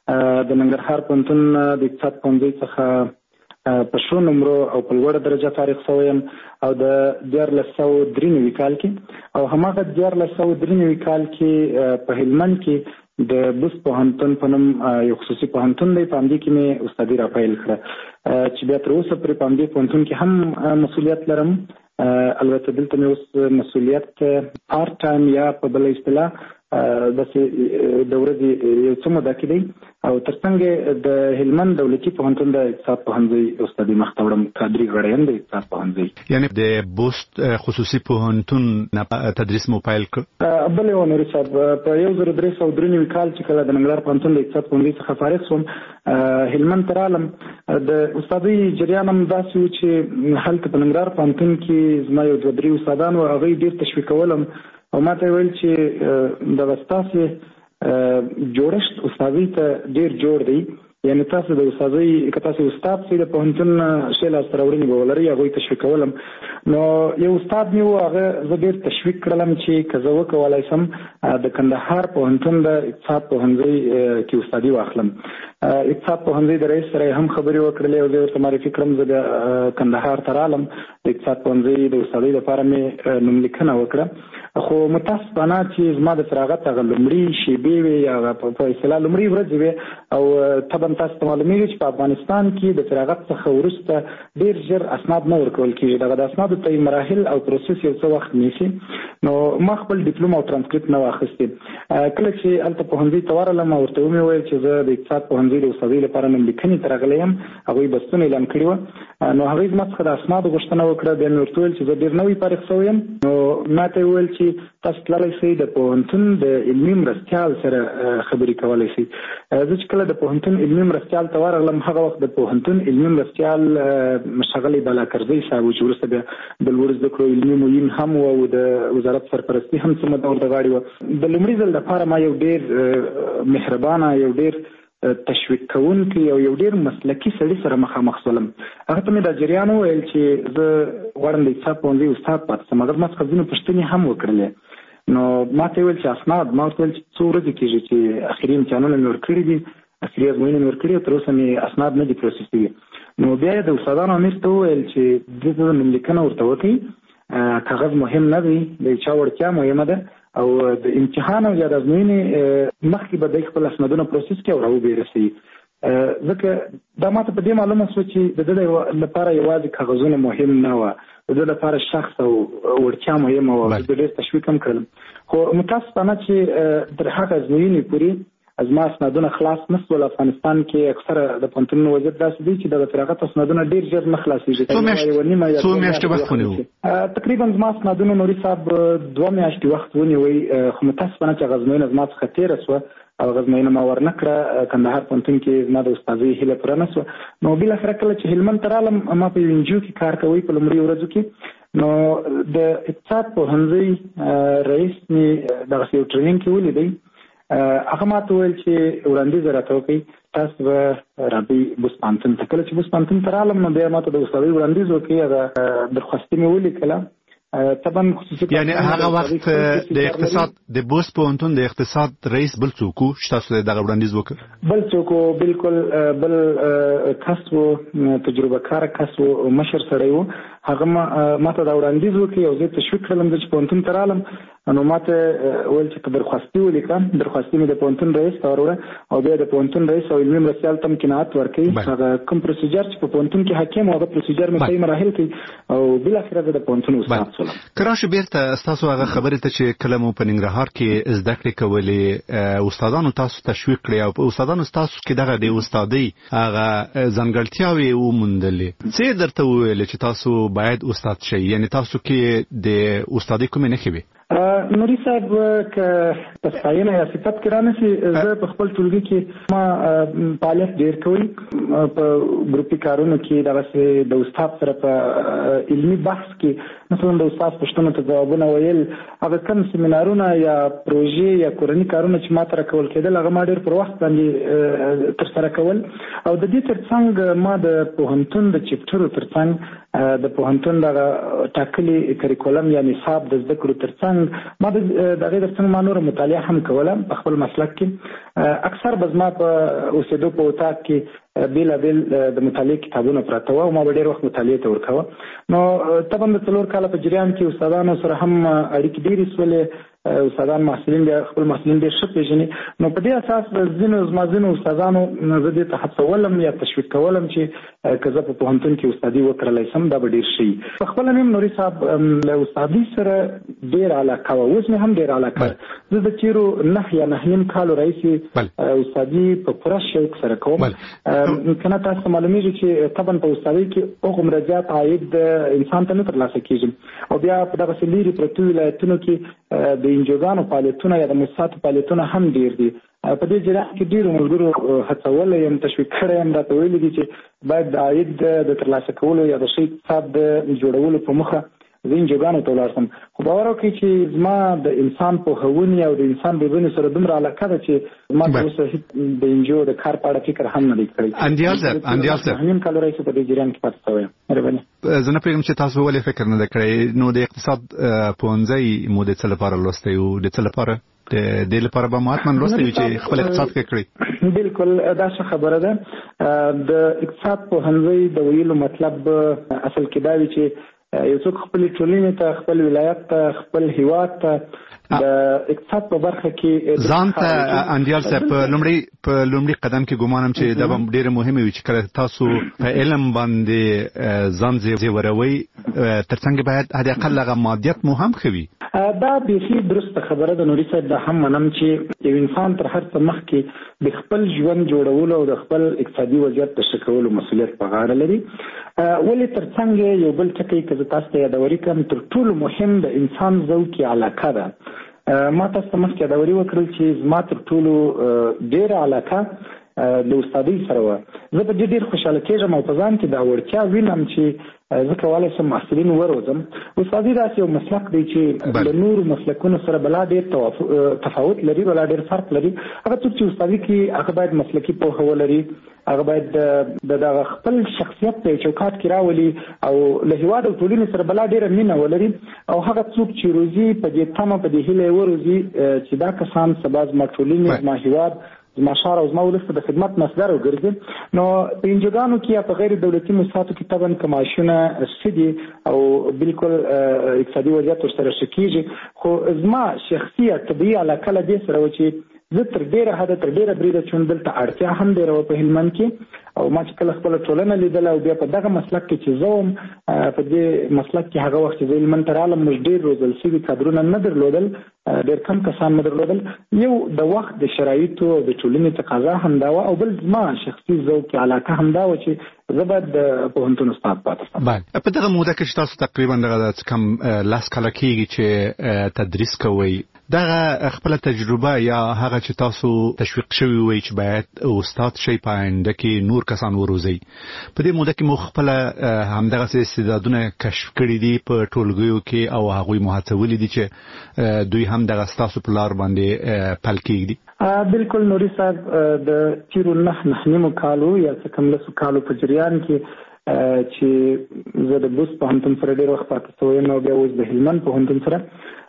د ننګرهار پوهنتون د اقتصاد پوهنځي څخه په شو نمبر او په لوړه درجه فارغ شوم او د دیارلس سوه درې نوي کال کې او هماغه دیارلس سوه درې نوي کال کې په هلمند کې د بوست پوهنتون په نوم یو خصوصي پوهنتون دی په همدې کې مې استادي را پیل کړه چې بیا تر اوسه پرې په همدې پوهنتون کې هم مسؤلیت لرم البته دلته مې اوس مسؤلیت پارت ټایم یا په بل اصطلاح د ورځې یو څه موده کې دی او ترڅنګ د هلمند دولتي پوهنتون د اقتصاد پوهنځي استادي مخته وړم کادري غړیم د اقتصاد پوهنځي یعنی د بوست خصوصي پوهنتون تدریس مو پیل کړ بل یو نوري صاحب په یو زر درې سوه درې نوي کال چې کله د ننګرهار پوهنتون د اقتصاد پوهنځي څخه فارغ شوم هلمند ته رالم د استادي جریان هم داسې و چې هلته په ننګرهار پوهنتون کې زما یو دوه درې استادان و هغوی ډېر تشویقولم او ما ته ویل چې د ستاسې جوړښت استادي ته ډېر جوړ دی یعنی تاسو د استادي که تاسو استاد سي د پوهنتون شې لاس راوړنې به ولري هغوی تشویقولم نو یو استاد مې و هغه زه ډېر تشویق کړلم چې که زه وکولی شم د کندهار پوهنتون د اقتصاد پوهنځي کې استادي واخلم اقتصاد پوهنځي د رئیس سره هم خبرې وکړلې او زه ورته معرفي کړم زه د کندهار ته رالم د اقتصاد پوهنځي د استادۍ لپاره مې نوملیکنه وکړه خو متاسفانه چې زما د فراغت هغه لومړي شیبې وې یا په اصطلاح لومړۍ ورځې وې او طبعا تاسو ته معلومیږي چې په افغانستان کې د فراغت څخه وروسته ډېر ژر اسناد نه ورکول کېږي دغه د اسنادو ته مراحل او پروسس یو څه وخت نیسي نو ما خپل ډیپلوم او ترانسکریپټ نه واخیستې کله چې هلته پوهنځي ته ورغلم او ورته ومې ویل چې زه د اقتصاد پوهنځي د استادۍ لپاره نوملیکنې ته راغلی یم هغوی بستون اعلان کړي وه نو هغوی زما څخه د اسنادو غوښتنه وکړه بیا مې ورته ویل چې زه ډېر نوی فارغ شوی یم نو ما ته یې وویل چې تاسو تللی شئ د پوهنتون د علمي مرستیال سره خبرې کولی شئ زه چې کله د پوهنتون علمي مرستیال ته ورغلم هغه وخت د پوهنتون علمي مرستیال ښاغلی بالاکرزی صاحب و چې وروسته بیا د لوړو زده کړو علمي معین هم و او د وزارت سرپرستي هم څه موده ورته غاړې وه د لومړي ځل دپاره ما یو ډېر مهربانه یو ډېر تشویق کوونکی او یو ډیر مسلکي سړي سره مخامخ شولم. هغه ته مې دا جریان وویل چې زه غواړم د اقتصاد پوهنځي استاد پاتې شم. هغه ما څخه ځینې پوښتنې هم وکړلې. نو ما ته ویل چې اسناد ما ورته ویل چې څو ورځې کېږي چې اخري امتحانونه مې ورکړي دي، اخري ازموینې مې ورکړي او تر اوسه مې اسناد نه دي پروسس شوي. نو بیا یې د استادانو امیر ته وویل چې دلته نوملیکنه ورته وکړئ، کاغذ مهم نه دی، د چا وړتیا مهمه ده او د امتحان او یا د ازموینې مخکې به د خپل اسنادونه پروسس کړي او راوبېرسي. ځکه دا ماته په دې معلومه شوه چې د ده لپاره یوازې کاغذونه مهم نه وه، د ده لپاره شخص او وړتیا مهمه وه. زه ډېر تشویق هم کړم، خو متاسفانه چې تر هغه ازموینې پورې زما اسنادونه خلاص نه شول. افغانستان کې اکثره د پوهنتونونو وضعیت داسې دی چې د فراغت اسنادونه ډېر ژر نه خلاصېږي. څو میاشتې وخت ونیو؟ تقریبا زما اسنادونه نوري صاحب دوه میاشتې وخت ونیوی، خو متاسفانه چې هغه ازموینه زما څخه تېره شوه او هغه ازموینه ما ورنه کړه. کندهار پوهنتون کې زما د استادۍ هیله پوره نه شوه. نو بالاخره کله چې هلمند ته رالم، ما په یو انجیو کې کار کوي په لومړي ورځو کې. نو د اقتصاد پوهنځي رئیس مې دغسې یو ټریننګ کې ولیدی. هغه ما ته ویل چې وړاندیز راته وکړئ، تاسو به رابعې بوس پوهنتون ته. کله چې بوس پوهنتون ته رالم نو بیا ما ته د استادۍ وړاندیز وکړي، هغه درخواستي مې ولیکله. طبعا خصوصي یعنی هغه وخت د اقتصاد د بوس پوهنتون د اقتصاد رئیس بل څوک و چې تاسو دغه وړاندیز وکړ؟ بل څوک و، بالکل بل کس و، تجربه کار کس و، مشر سړی و. هغه ما ته دا وړاندیز وکړي او زه تشویق کړم چې پوهنتون ته رالم. نو ما ته ویل چې درخواستي ولیکم. درخواستي مې د پوهنتون رئیس ته وروړه او بیا د پوهنتون رئیس او علمي مرستیال ته قناعت ورکړي. هغه کوم پروسیجر چې په پوهنتون کې حاکم و هغه پروسیجر مې صحیح مراحل کوي او بالاخره زه د پوهنتون استاد شولم. که راشو بیرته ستاسو هغه خبرې ته چې کله مو په ننګرهار کې زده کړې کولې، استادانو تاسو تشویق کړی او په استادانو ستاسو کې دغه د استادۍ هغه ځانګړتیاوې وموندلې، څه درته وویل چې تاسو باید استاد شئ؟ یعنی تاسو کې د استادۍ کومې نښې وې؟ نوري صاحب که په ستاینه یا صفت کې رانشي، زه په خپل ټولګي کې ما فعالیت ډېر کوي. په ګروپي کارونو کې دغسې د استاد سره په علمي بحث کې مثلا د استاد پوښتنو ته ځوابونه ویل، هغه کوم سیمینارونه یا پروژې یا کورني کارونه چې ما ته راکول کېدل هغه ما ډېر پر وخت باندې ترسره کول. او د دې ترڅنګ ما د پوهنتون د چپټرو ترڅنګ د پوهنتون دغه ټاکلي کریکولم یا نصاب د زده کړو ترڅنګ ما د دغه ترڅنګ ما نور مطالعه هم کوله په خپل مسلک کې. اکثر به زما په اوسېدو په اتاق کې بیلابیل د مطالعې کتابونه پراته وو او ما به ډېر وخت مطالعې ته ورکوه. نو طبعا د څلور کاله په جریان کې استادانو سره هم اړیکې ډېرې شولې. استادان محصلین بیا خپل محصلین ډېر ښه پېژني. نو په دې اساس ځینو زما ځینو استادانو زه دې ته هڅولم یا تشویق کولم چې که زه په پوهنتون کې استادي وکړلی شم دا به ډېر ښه. په خپله مې نوري صاحب له استادۍ سره ډېر علاقه وه، اوس مې هم ډېر علاقه ده. زه د تېرو نهه یا نهه نیم کالو راهیسې استادي په پوره شوق سره کوم. که نه تاسو ته معلومېږي چې طبعا په استادۍ کې هغومره زیات عاید انسان ته نه ترلاسه کېږي او بیا په دغسې لرې پرتو ولایتونو کې د انجوګانو فعالیتونه یا د مؤسساتو فعالیتونه هم ډېر دي. په دې جریان کې ډېرو ملګرو هڅولی یم، تشویق کړی یم، راته ویلي دي چې باید د عاید د ترلاسه کولو یا د ښه اقتصاد د جوړولو په موخه زه انجوګانو ته ولاړ شم. خو باور وکړئ چې زما د انسان پوهونې او د انسان بیبونې سره دومره علاقه ده چې ما تر اوسه هېڅ د انجو د کار په اړه فکر هم نه دی کړی. اندیال صاحب اندیال صاحب نیم کال راهیسې په دې جریان کې پاتې شوی یم. مهرباني. زه نه پوهېږم چې تاسو ولې فکر نه دی کړی. نو د اقتصاد پوهنځی مو د څه لپاره لوستی و؟ د څه لپاره؟ د دې لپاره به مو حتما لوستی وي چې خپل اقتصاد ښه کړي. بالکل دا ښه خبره ده. د اقتصاد پوهنځی د ویلو مطلب اصل کې دا وي چې یو څوک خپل ټولنې ته، خپل ولایت ته، خپل هیواد ته د اقتصاد په برخه کې ځان ته اندیال صاحب په لومړي په لومړي قدم کې ګمانم چې دا به ډېره مهمه وي چې کله تاسو په علم باندې ځان زیوروئ ترڅنګ باید حداقل هغه مادیات مو هم ښه وي. دا بیخي درسته خبره ده نوري صاحب. دا هم منم چې یو انسان تر هر څه مخکې د خپل ژوند جوړولو او د خپل اقتصادي وضعیت د ښه کولو مسؤلیت په غاړه لري. ولې ترڅنګ یو بل ټکی که زه تاسو ته یادوري کړم، تر ټولو مهم د انسان ذوقي علاقه ده. ما تاسو ته مخکې یادوري وکړل چې زما تر ټولو ډېره علاقه د استادۍ سره وه. زه په دې ډېر خوشحاله کېږم او په ځان کې دا وړتیا وینم چې زه کولی شم محصلین وروزم. استادي داسې یو مسلک دی چې له نورو مسلکونو سره بلا ډېر تفاوت لري، بلا ډېر فرق لري. هغه څوک چې استادي کوي هغه باید مسلکي پوهه ولري، هغه باید د دغه خپل شخصیت په چوکاټ کې راولي او له هېواد او ټولنې سره بلا ډېره مینه ولري. او هغه څوک چې روزي په دې تمه په دې هیله وروزي چې دا کسان سبا زما ټولنې، زما هېواد، زما ښار او زما ولس ته د خدمت مصدر وګرځي. نو په انجوګانو کې یا په غیر دولتي موسساتو کې طبعا که معاشونه ښه دي او بالکل اقتصادي وضعیت ورسره ښه کېږي، خو زما شخصي یا طبیعي علاقه له دې سره وه چې زه تر ډېره حده تر ډېره بریده چې دلته اړتیا هم ډېره وه په هلمند کې. او ما چې کله خپله ټولنه لیدله او بیا په دغه مسلک کې چې زه وم، په دې مسلک کې هغه وخت چې زه هلمند ته رالم موږ ډېر روزل شوي کادرونه نه درلودل، ډېر کم کسان نه درلودل. یو د وخت د شرایطو او د ټولنې تقاضا همدا وه، او بل زما شخصي ذوق علاقه همدا وه چې زه باید د پوهنتون استاد پاتې شم. بله، په دغه موده کې چې تاسو تقریبا دغه کم لس کاله کېږي چې تدریس کوئ، دغه خپل تجربه یا هغه چې تاسو تشویق شوي وي چې باید استاد شي په آینده کې نور کسان وروزي، په دې موده کې مو خپل همدغه استعدادونه کشف کړي دي په ټولګیو کې او هغوی مو هڅولي دي چې دوی هم دغه ستاسو په لار باندې پل کېږدي؟ بالکل نوري صاحب، د تیرو نهه نهه نیمو کالو یا څه کم لسو کالو په جریان کې چې زه د بوست پوهنتون سره ډېر وخت پاتې شوی یم او بیا اوس د هلمند پوهنتون سره.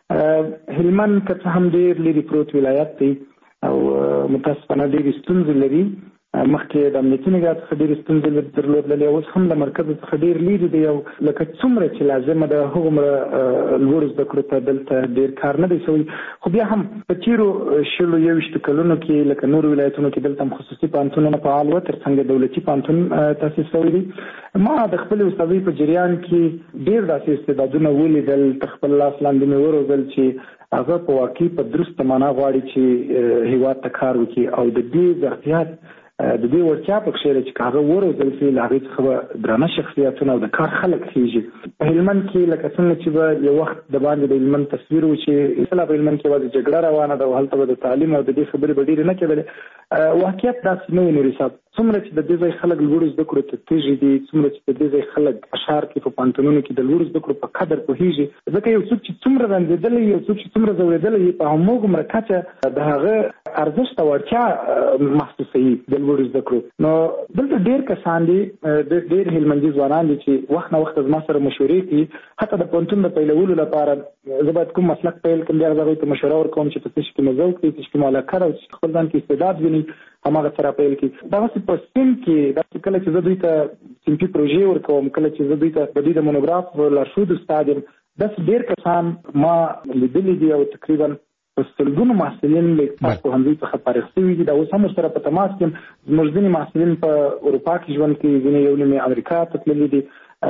هلمند که څه هم ډېر لرې پروت ولایت دی او متاسفانه ډېرې ستونزې لري. مخکې د امنیتي نګاه څخه ډېرې ستونزې درلودلې، اوس هم له مرکز څخه ډېر لرې دی او لکه څومره چې لازمه ده هغومره لوړو زده کړو ته دلته ډېر کار نه دی شوی. خو بیا هم په تېرو شلو یوویشتو کلونو کې لکه نورو ولایتونو کې دلته هم خصوصي پوهنتونونه فعال وه، تر څنګ دولتي پوهنتون تاسیس شوی دی. ما د خپلې استادۍ په جریان کې ډېر داسې استعدادونه ولیدل، تر خپل لاس لاندې مې وروزل چې هغه په واقعي په درسته معنا غواړي چې هېواد ته کار وکړي او د دې ظرفیت د دې وړتیا په کښې ده چې هغه وروزل شي، له هغې څخه به درانه شخصیتونه او د کار خلک خېږي. په هلمند کې لکه څنګه چې به یو وخت د باندې د هلمند تصویر و چې اصلا په هلمند کې یوازې جګړه روانه ده او هلته به د تعلیم او د دې خبرې به ډېرې نه کېدلې. واقعیت داسې نه و نوري صاحب. څومره چې د دې ځای خلک لوړو زده کړو ته تېږي دي، څومره چې د دې ځای خلک اشعار کې په پوهنتونونو کې د لوړو زده کړو په قدر پوهېږي، ځکه یو څوک چې څومره رنځېدلی، یو څوک چې څومره ځورېدلی وي، په هماغومره کچه د هغه ارزښت او اړتیا محسوسوي د لوړو زده کړو. نو دلته ډېر کسان دي، ډېر هلمندي ځوانان دي چې وخت نه وخت زما سره مشورې کوي، حتی د پوهنتون د پیلولو لپاره زه باید کوم مسلک پیل کړم، بیا هغوی ته مشوره ورکوم چې په څه شي کې مو ذوق وي، څه شي کې مو علاقه ده او چې خپل ځان کې استعداد ویني هماغه سره پیل کړي. دغسې په سیم کې داسې کله چې زه دوی ته صنفي پروژې ورکوم، کله چې زه دوی ته د دوی د مونوګراف لارښود استاد یم، داسې ډېر کسان ما لیدلي دي او تقریبا په سلګونو محصلین له اقتصاد پوهنځي څخه فارغ شوي دي. دا اوس هم ورسره په تماس کې یم. زموږ ځینې محصلین په اروپا کې ژوند کوي، ځینې یو نیم امریکا ته تللي دي،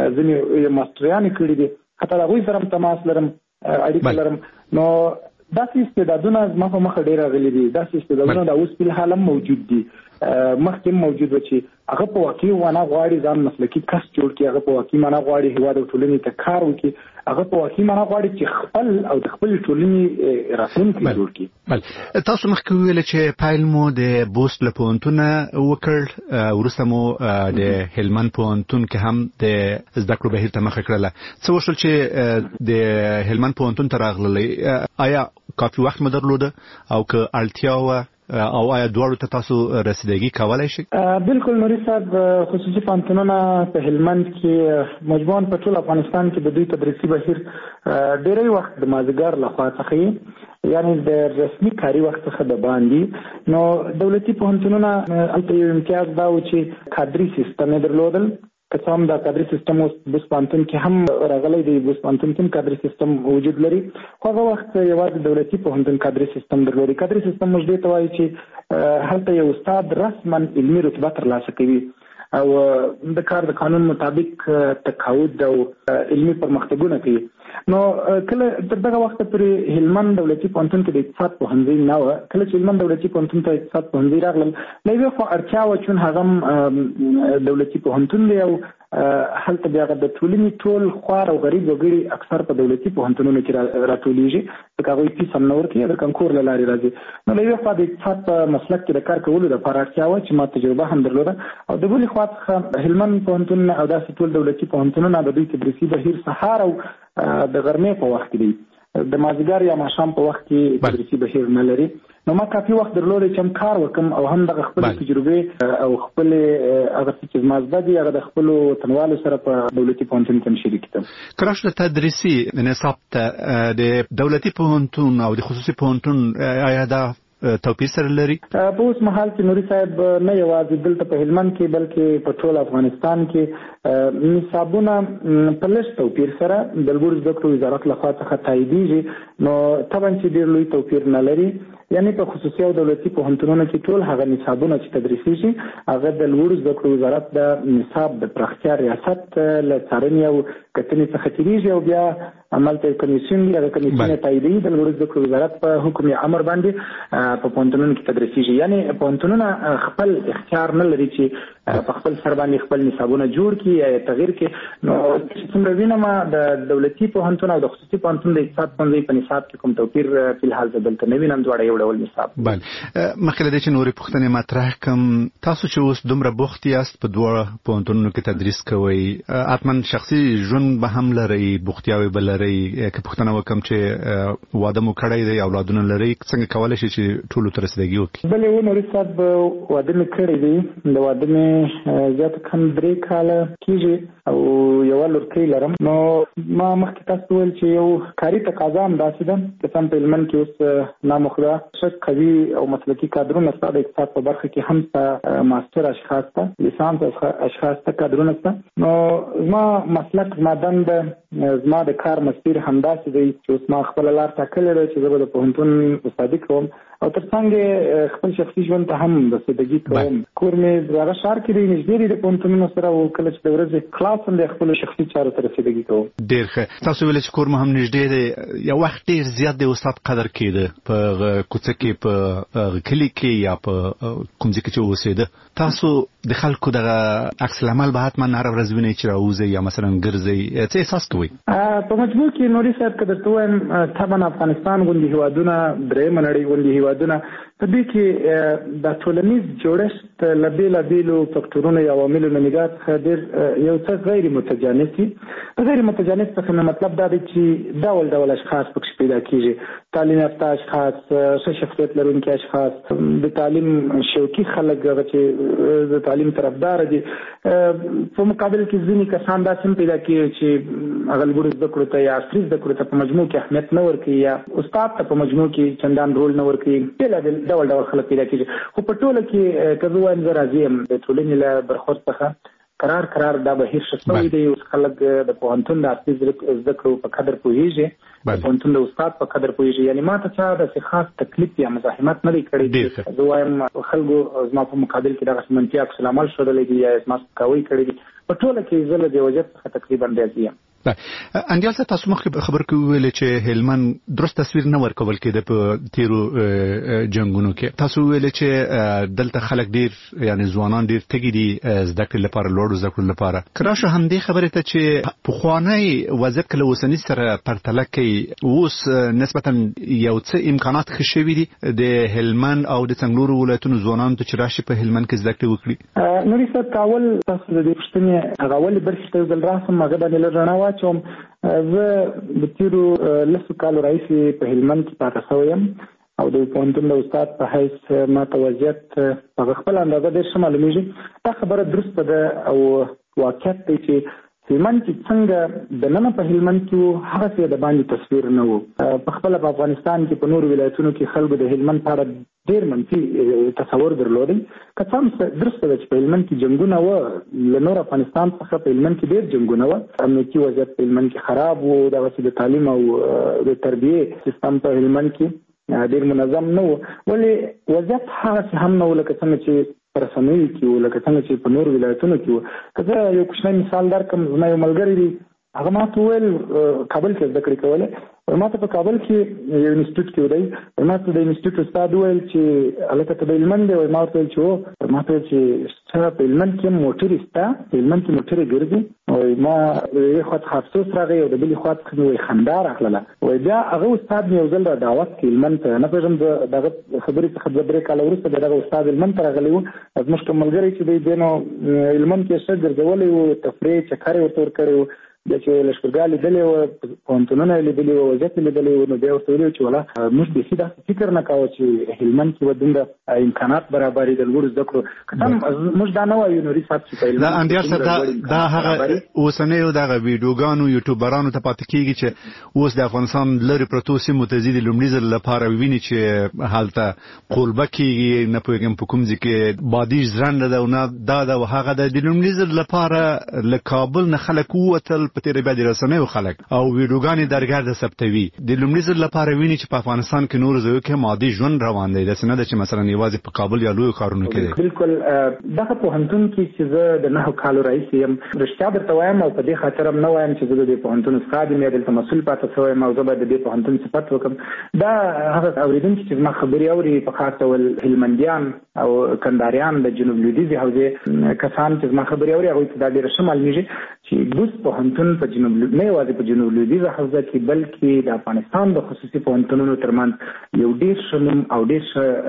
ځینې ماسټریانې کړي دي، حتی د هغوی سره هم تماس لرم، اړیکه لرم. نو داسې استعدادونه زما په مخه ډېر راغلي دي، داسې استعدادونه دا اوس فلحال هم موجود دي، مخکې هم موجود و چې هغه په واقعي معنا غواړي ځان مسلکي کس جوړ کړي، هغه په واقعي معنا غواړي هېواد او ټولنې ته کار وکړي، هغه په واقعي معنا غواړي چې خپل او د خپلې ټولنې راتلونکی جوړ کړي. بله، تاسو مخکې وویل چې پیل مو د بوست له پوهنتونه وکړ، وروسته مو د هلمند پوهنتون کې هم د زده کړو بهیر ته مخه کړله. څه وشول چې د هلمند پوهنتون ته راغللی؟ آیا کافي وخت مو درلوده او که اړتیا وه او آیا دواړو ته تاسو رسیدګي کولی شئ؟ بالکل نوري صاحب، خصوصي پوهنتونونه په هلمند کې مجموعاً په ټول افغانستان کې د دوی تدریسي بهیر ډېری وخت د مازدیګر لخوا څخه یعنی د رسمي کاري وخت څخه د باندې. نو دولتي پوهنتونونه هلته یو امتیاز دا و چې کادري سیستم یې درلودل، که څه هم دا کادري سیستم اوس بوست پوهنتون کې هم راغلی دی، بوست پوهنتون کې هم کادري سیستم وجود لري، خو هغه وخت یوازې دولتي پوهنتون کادري سیستم درلودي. کادري سیستم موږ دې ته وایي چې هلته یو استاد رسما علمي رتبه ترلاسه کوي او د کار د قانون مطابق تقاعد او علمي پرمختګونه کوي. نو کله تر دغه وخته پورې هلمند دولتي پوهنتون کې د اقتصاد پوهنځی نه وه. کله چې هلمند دولتي پوهنتون ته اقتصاد پوهنځی راغلل، له یوې خوا اړتیا وه چون هغه هم دولتي پوهنتون دی او هلته بیا د ټولنې ټول خوار او غریب وګړي اکثر په دولتي پوهنتونونو کې راټولیږي ځکه هغوی فیس هم نه ورکوي د کنکور له لارې راځي. نو له یوې خوا د اقتصاد په مسلک کې د کار کولو دپاره اړتیا وه چې ما تجربه هم درلوده او د بلې خوا څخه هلمند پوهنتون او داسې ټول دولتي پوهنتونونه د دوی تدریسي بهیر سهار او د غرمې په وخت کې دی، د مازدیګر یا ماښام په وخت کې تدریسي بهیر نه لري. نو ما کافي وخت درلود چې هم کار وکم او هم دغه خپل تجربې او خپل هغه چې ما زده دي هغه د خپل وطنوالو سره په دولتي پوهنتون کې شریک کړم. کراش د تدریسي نصاب ته د دولتي پوهنتون او د خصوصي پوهنتون آیا دا توپیر سره لري؟ په اوس مهال کې نوري صاحب نه یوازې دلته په هلمند کې بلکې په ټول افغانستان کې نصابونه په لږ توپیر سره د لوړو زده کړو وزارت لخوا څخه تاییدیږي، نو طبعا چې ډېر لوی توپیر نه لري. یعنی په خصوصي او دولتي پوهنتونونو کې ټول هغه نصابونه چې تدریسیږي هغه د لوړو زده کړو وزارت د نصاب د پراختیا ریاست له څارنې او کتنې څخه تیریږي او بیا عملته کمیسیون دی، هغه کمیسیون تاییدوي د لوړو زده کړو وزارت په حکم امر باندې په پوهنتونونو کې تدریسیږي. یعنی پوهنتونونه خپل اختیار نه لري چې په خپل سر باندې خپل نصابونه جوړ کړي یا تغییر کړي. نو څومره وینم د دولتي پوهنتون او د خصوصي پوهنتون د اقتصاد پوهنځي په نصاب کې کوم توپیر فی الحال زه دلته نه وینم، دواړه یو ډول نصاب. بله، مخکې له دې چې نورې پوښتنې مطرح کړم، تاسو چې اوس دومره بوخت یاست په دواړه پوهنتونونو کې تدریس کوئ، حتما شخصي ژوند به هم لرئ، بوختیاوې به لرئ. که پوښتنه وکړم چې واده مو کړی دی، اولادونه لرئ، څنګه کولی شئ چې ټولو ته رسیدګي وکړي؟ بلې و نوري صاحب، واده مې کړی دی، د واده مې زیاته کم درې کاله کېږي او یوه لورکۍ لرم. نو ما مخکې تاسو وویل چې یو کاري تقاضا هم داسې ده چې سم په هلمند کې اوس نامخدا ښه قوي او مسلکي کادرونه شته، د اقتصاد په برخه کې هم شته، ماسټر اشخاص ته، لیسانس اشخاص ته کادرونه شته. نو زما مسلک، زما دنده، زما د کار مسیر همداسې دی چې اوس ما خپله لار ټاکلې ده چې زه به د پوهنتون استادي کوم او ترڅنګ خپل شخصي ژوند ته هم رسیدګي کوم. کور مې هغه ښار کې دی، نږدې دی د پوهنتونونو سره، او کله چې د ورځې خلاص هم د خپلو شخصي چارو ته رسیدګي کوم. ډېر ښه. تاسو ویل چې کور مو هم نږدې دی. یو وخت ډېر زیات د استاد قدر کېده په کوڅه کې، په کلي کې یا په کوم ځای کې چې اوسېده. تاسو د خلکو دغه عکس العمل به حتما هره ورځ وینئ چې راوځئ یا مثلا ګرځئ، څه احساس کوئ؟ په مجموع کې نوري صاحب که درته ووایم، طبعا افغانستان غوندې هېوادونه، درېیمه نړۍ غوندې هېوادونه، په دې کې د ټولنیز جوړښت له بېلابېلو فکټورونو یا عواملو نه نګاه څخه ډېر یو څه غیر متجانس دي. غیر متجانس څخه مې مطلب دا دی چې ډول ډول اشخاص پکې پیدا کېږي، تعلیم یافته اشخاص، ښه شخصیت لرونکي اشخاص، د تعلیم شوقي خلک هغه چې د تعلیم طرفدار دي. په مقابل کې ځینې کسان داسې هم پیدا کېږي چې هغه لوړو زده کړو ته یا عصري زده کړو ته په مجموع کې اهمیت نه ورکوي یا استاد ته په مجموع کې چندان رول نه ورکوي. بېلابېل ډول ډول خلک پیدا کېږي. خو په ټوله کې که زه وایم زه راضي یم د ټولنې له برخورد څخه. قرار قرار دا بهیر ښه شوی دی. اوس خلک د پوهنتون د عصري زده کړو په قدر پوهېږي، د پوهنتون د استاد په قدر پوهېږي. یعنی ما ته چا داسې خاص تکلیف یا مزاحمت نه دی کړی. زه وایم خلکو زما په مقابل کې دغسې منفي عکس العمل ښودلی دی یا زما سپکاوی کړی دی. په ټوله کې زه له دې وجه څخه تقریبا راضي یم. انډیال صاحب، تاسو مخکې خبر کې وویل چې هلمند درست تصویر نه ورکول کېده په تیرو جنګونو کې. تاسو وویل چې دلته خلک ډېر، یعنی ځوانان ډېر تږي دي زده کړې لپاره، لوړو زده کړو لپاره. که راشه همدې خبرې ته چې پخوانی وضعیت که له اوسني سره پرتله کوي، اوس نسبتا یو څه امکانات ښه شوي دي د هلمند او د څنګلورو ولایتونو ځوانانو ته چې راشي په هلمند کې زده کړې وکړي؟ نوري صاحب، اول تاسو د دې پوښتنې هغه اولې برخې ته یو ځل راسم، هغه باندې لږ رڼا واچوم. زه د تېرو لسو کالو راهیسې په هلمند کې پاته شوی یم او د پوهنتون د استاد په حیث ما ته وضعیت په خپله اندازه ډېر ښه معلومېږي. دا خبره درسته ده او واقعیت دی چې هلمند کې څنګه د ننه په هلمند کې وو هغسې د باندې تصویر نه وو. په خپله په افغانستان کې په نورو ولایتونو کې خلکو د هلمند په اړه ډېر منفي تصور درلودی. که څه هم درسته ده چې په هلمند کې جنګونه وه، له نور افغانستان څخه په هلمند کې ډېر جنګونه وه، امنیتي وضعیت په هلمند کې خراب و، دغسې د تعلیم او د تربیې سیستم په هلمند کې ډېر منظم نه و. ولې وضعیت هغسې هم نه و لکه څنګه چې په رسنیو کې و، لکه څنګه چې په نورو ولایتونو کې و. که زه یو کوچنی مثال درکړم، زما یو ملګری دی، هغه ما ته وویل کابل کې زده کړې کولې، ماته په کابل کې یو انسټیټیوټ کې ودی ماته د انسټیټیوټ استاد ویل چې الکه ته د هلمند دی ما ورته ویل چې ماته چې څنګه په هلمند کې موټر ستا په هلمند کې موټر ګرځي او ما یو خاط افسوس راغی او د بل خاط خو خندا راغله و بیا هغه استاد یو ځل را دعوت کې هلمند ته نه پېژم دغه خبرې څخه د برې کال وروسته دغه استاد هلمند ته راغلی و زموږ کوم ملګری چې دی دینو هلمند کې څه ګرځولې و تفریح چکر ورته ورکړی و د چې لشکرګاه لیدلې وه پوهنتونونه یې لیدلې وه وضعیت یې لیدلې وه نو بیا ورته ویلي چې ولا موږ بیخي داسې فکر نه کوو چې هلمند کې به دومره امکانات برابرې د لوړو زده کړو که هم موږ دا نه وایو نوري صاحب چې په دا اندیار صاحب دا هغه اوسنیو دغه ویډیوګانو یوټیوبرانو ته پاتې کېږي چې اوس د افغانستان لرې پرتو سیمو ته ځي د لومړي ځل لپاره وویني چې هلته قولبه کېږي نه پوهېږم په کوم ځای کې بادي ژرنده ده او نه دا ده او هغه ده د لومړي ځل لپاره له کابل نه خلک ووتل په تېره بیا د رسنیو خلک او ویډیوګانې درګرده ثبتوي د لومړي ځل لپاره ویني چې په افغانستان کې نورو ځایو کې عادي ژوند روان دی داسې نه ده چې مثلا یوازې په کابل یا لویو ښارونو کې دی بالکل دغه پوهنتون کې چې زه د نهو کالو رئیس یم رښتیا درته وایم او په دې خاطر هم نه وایم چې زه د دې پوهنتون استاد یم یا دلته مسؤل پاتې شوی یم او زه باید د دې پوهنتون صفت وکړم دا هغه اورېدونکي چې زما خبرې اوري په خاص ډول هلمندیان او کنداریان د جنوب لویدیځې حوزې کسان چې زما خبرې اوري هغوی ته دا ډېره ښه معلومېږي چې بوس پوهنتون په جنوب نه یوازې په جنوب لویدیځه حوزه کې بلکې د افغانستان د خصوصي پوهنتونونو ترمنځ یو ډېر ښه نوم او ډېر